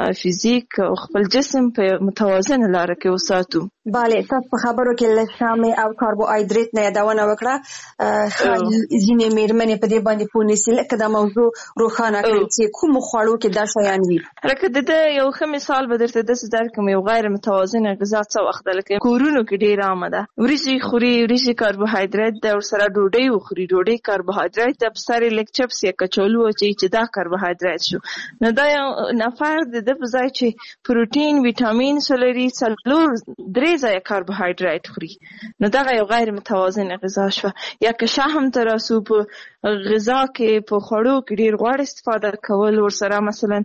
Speaker 3: فزیک او خپل جسم په متوازن لاره کې وساتو.
Speaker 2: bale تاسو په خبرو کې له شامل او کاربوهایډریټ نه یادونه وکړه، ځینې میرمنې په دې باندې پوه نشي لکه دا موضوع روښانه کړي چې کوم خوړو کې دا شیان وي.
Speaker 3: لکه د یو ښه مثال به درته داسې درکړم، یو غیر متوازن غذا څه وخت ده، لکه کورونو کې ډېر عامه ده وریجې خوري، وریجې کاربوهایډریټ ده، ورسره ډوډۍ وخوري، ډوډۍ کاربوهایډریټ ده، په سر یې لږ چپس یا کچالو واچوي چې دا کاربوهایډریټ شو. نو دا یو نفر د ده په ځای چې پروټین ویټامین لري څلور درې ځایه کاربوهایډریټ خوري، نو دغه یو غیر متوازن غذا شوه. یا که شحم ته راسو، په غذا کې په خوړو کې ډېر غوړ استفاده کول، ورسره مثلا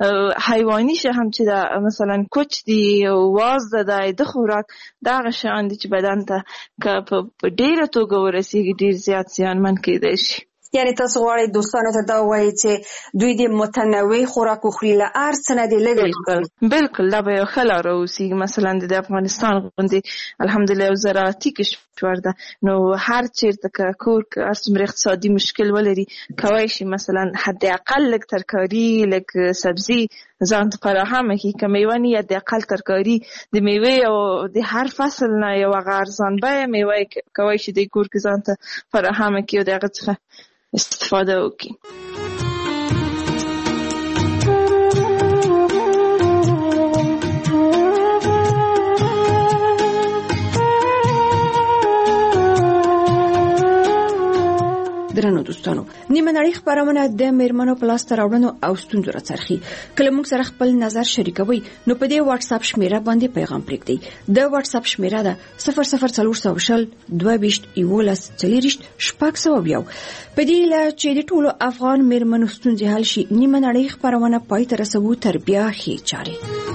Speaker 3: حیواني شحم چې دا مثلا کوچ دی، واز ده د خوراک، دغه شیان دي چې بدن ته که په ډېره توګه ورسېږي ډېر زیات زیانمن کېدای شي.
Speaker 2: یعنی تاسو غواړئ دوستانو ته دا وایي چې دوی د متنوع خوراک وخوري، له هر څه نه دې لږ
Speaker 3: بالکل دا به یو ښه لاره اوسېږي. مثلا د افغانستان غوندې الحمدلله یو زراعتي کشور ده، نو هر چېرته که کور که هر څومره اقتصادي مشکل ولري کولی شي مثلا حداقل لږ ترکاري لږ سبزي ځان ته فراهمه کړي، که میوه نه یا حداقل ترکاري د میوې او د هر فصل نه یو هغه ارزان بیه میوه کولی شي د کور کې ځان ته فراهمه کړي او د هغه څخه استفاده وکړي.
Speaker 25: درنو دوستانو، نیمه نړۍ خبرونه د میرمنو په لاس راوړنو او ستونزو راڅرخي. کله موږ سره خپل نظر شریکوي نو په دې واتس اپ شمیره باندې پیغام پرېږدئ. د واتس اپ شمیره ده صفر صفر څلور سوه شل دوه ویشت یولس څلېرویشت شپږ سوه یو. په دې هیله چې د ټولو افغان میرمنو ستونزې حل شي، نیمه نړۍ خبرونه پای ته رسوو تر بیا ښې چارې.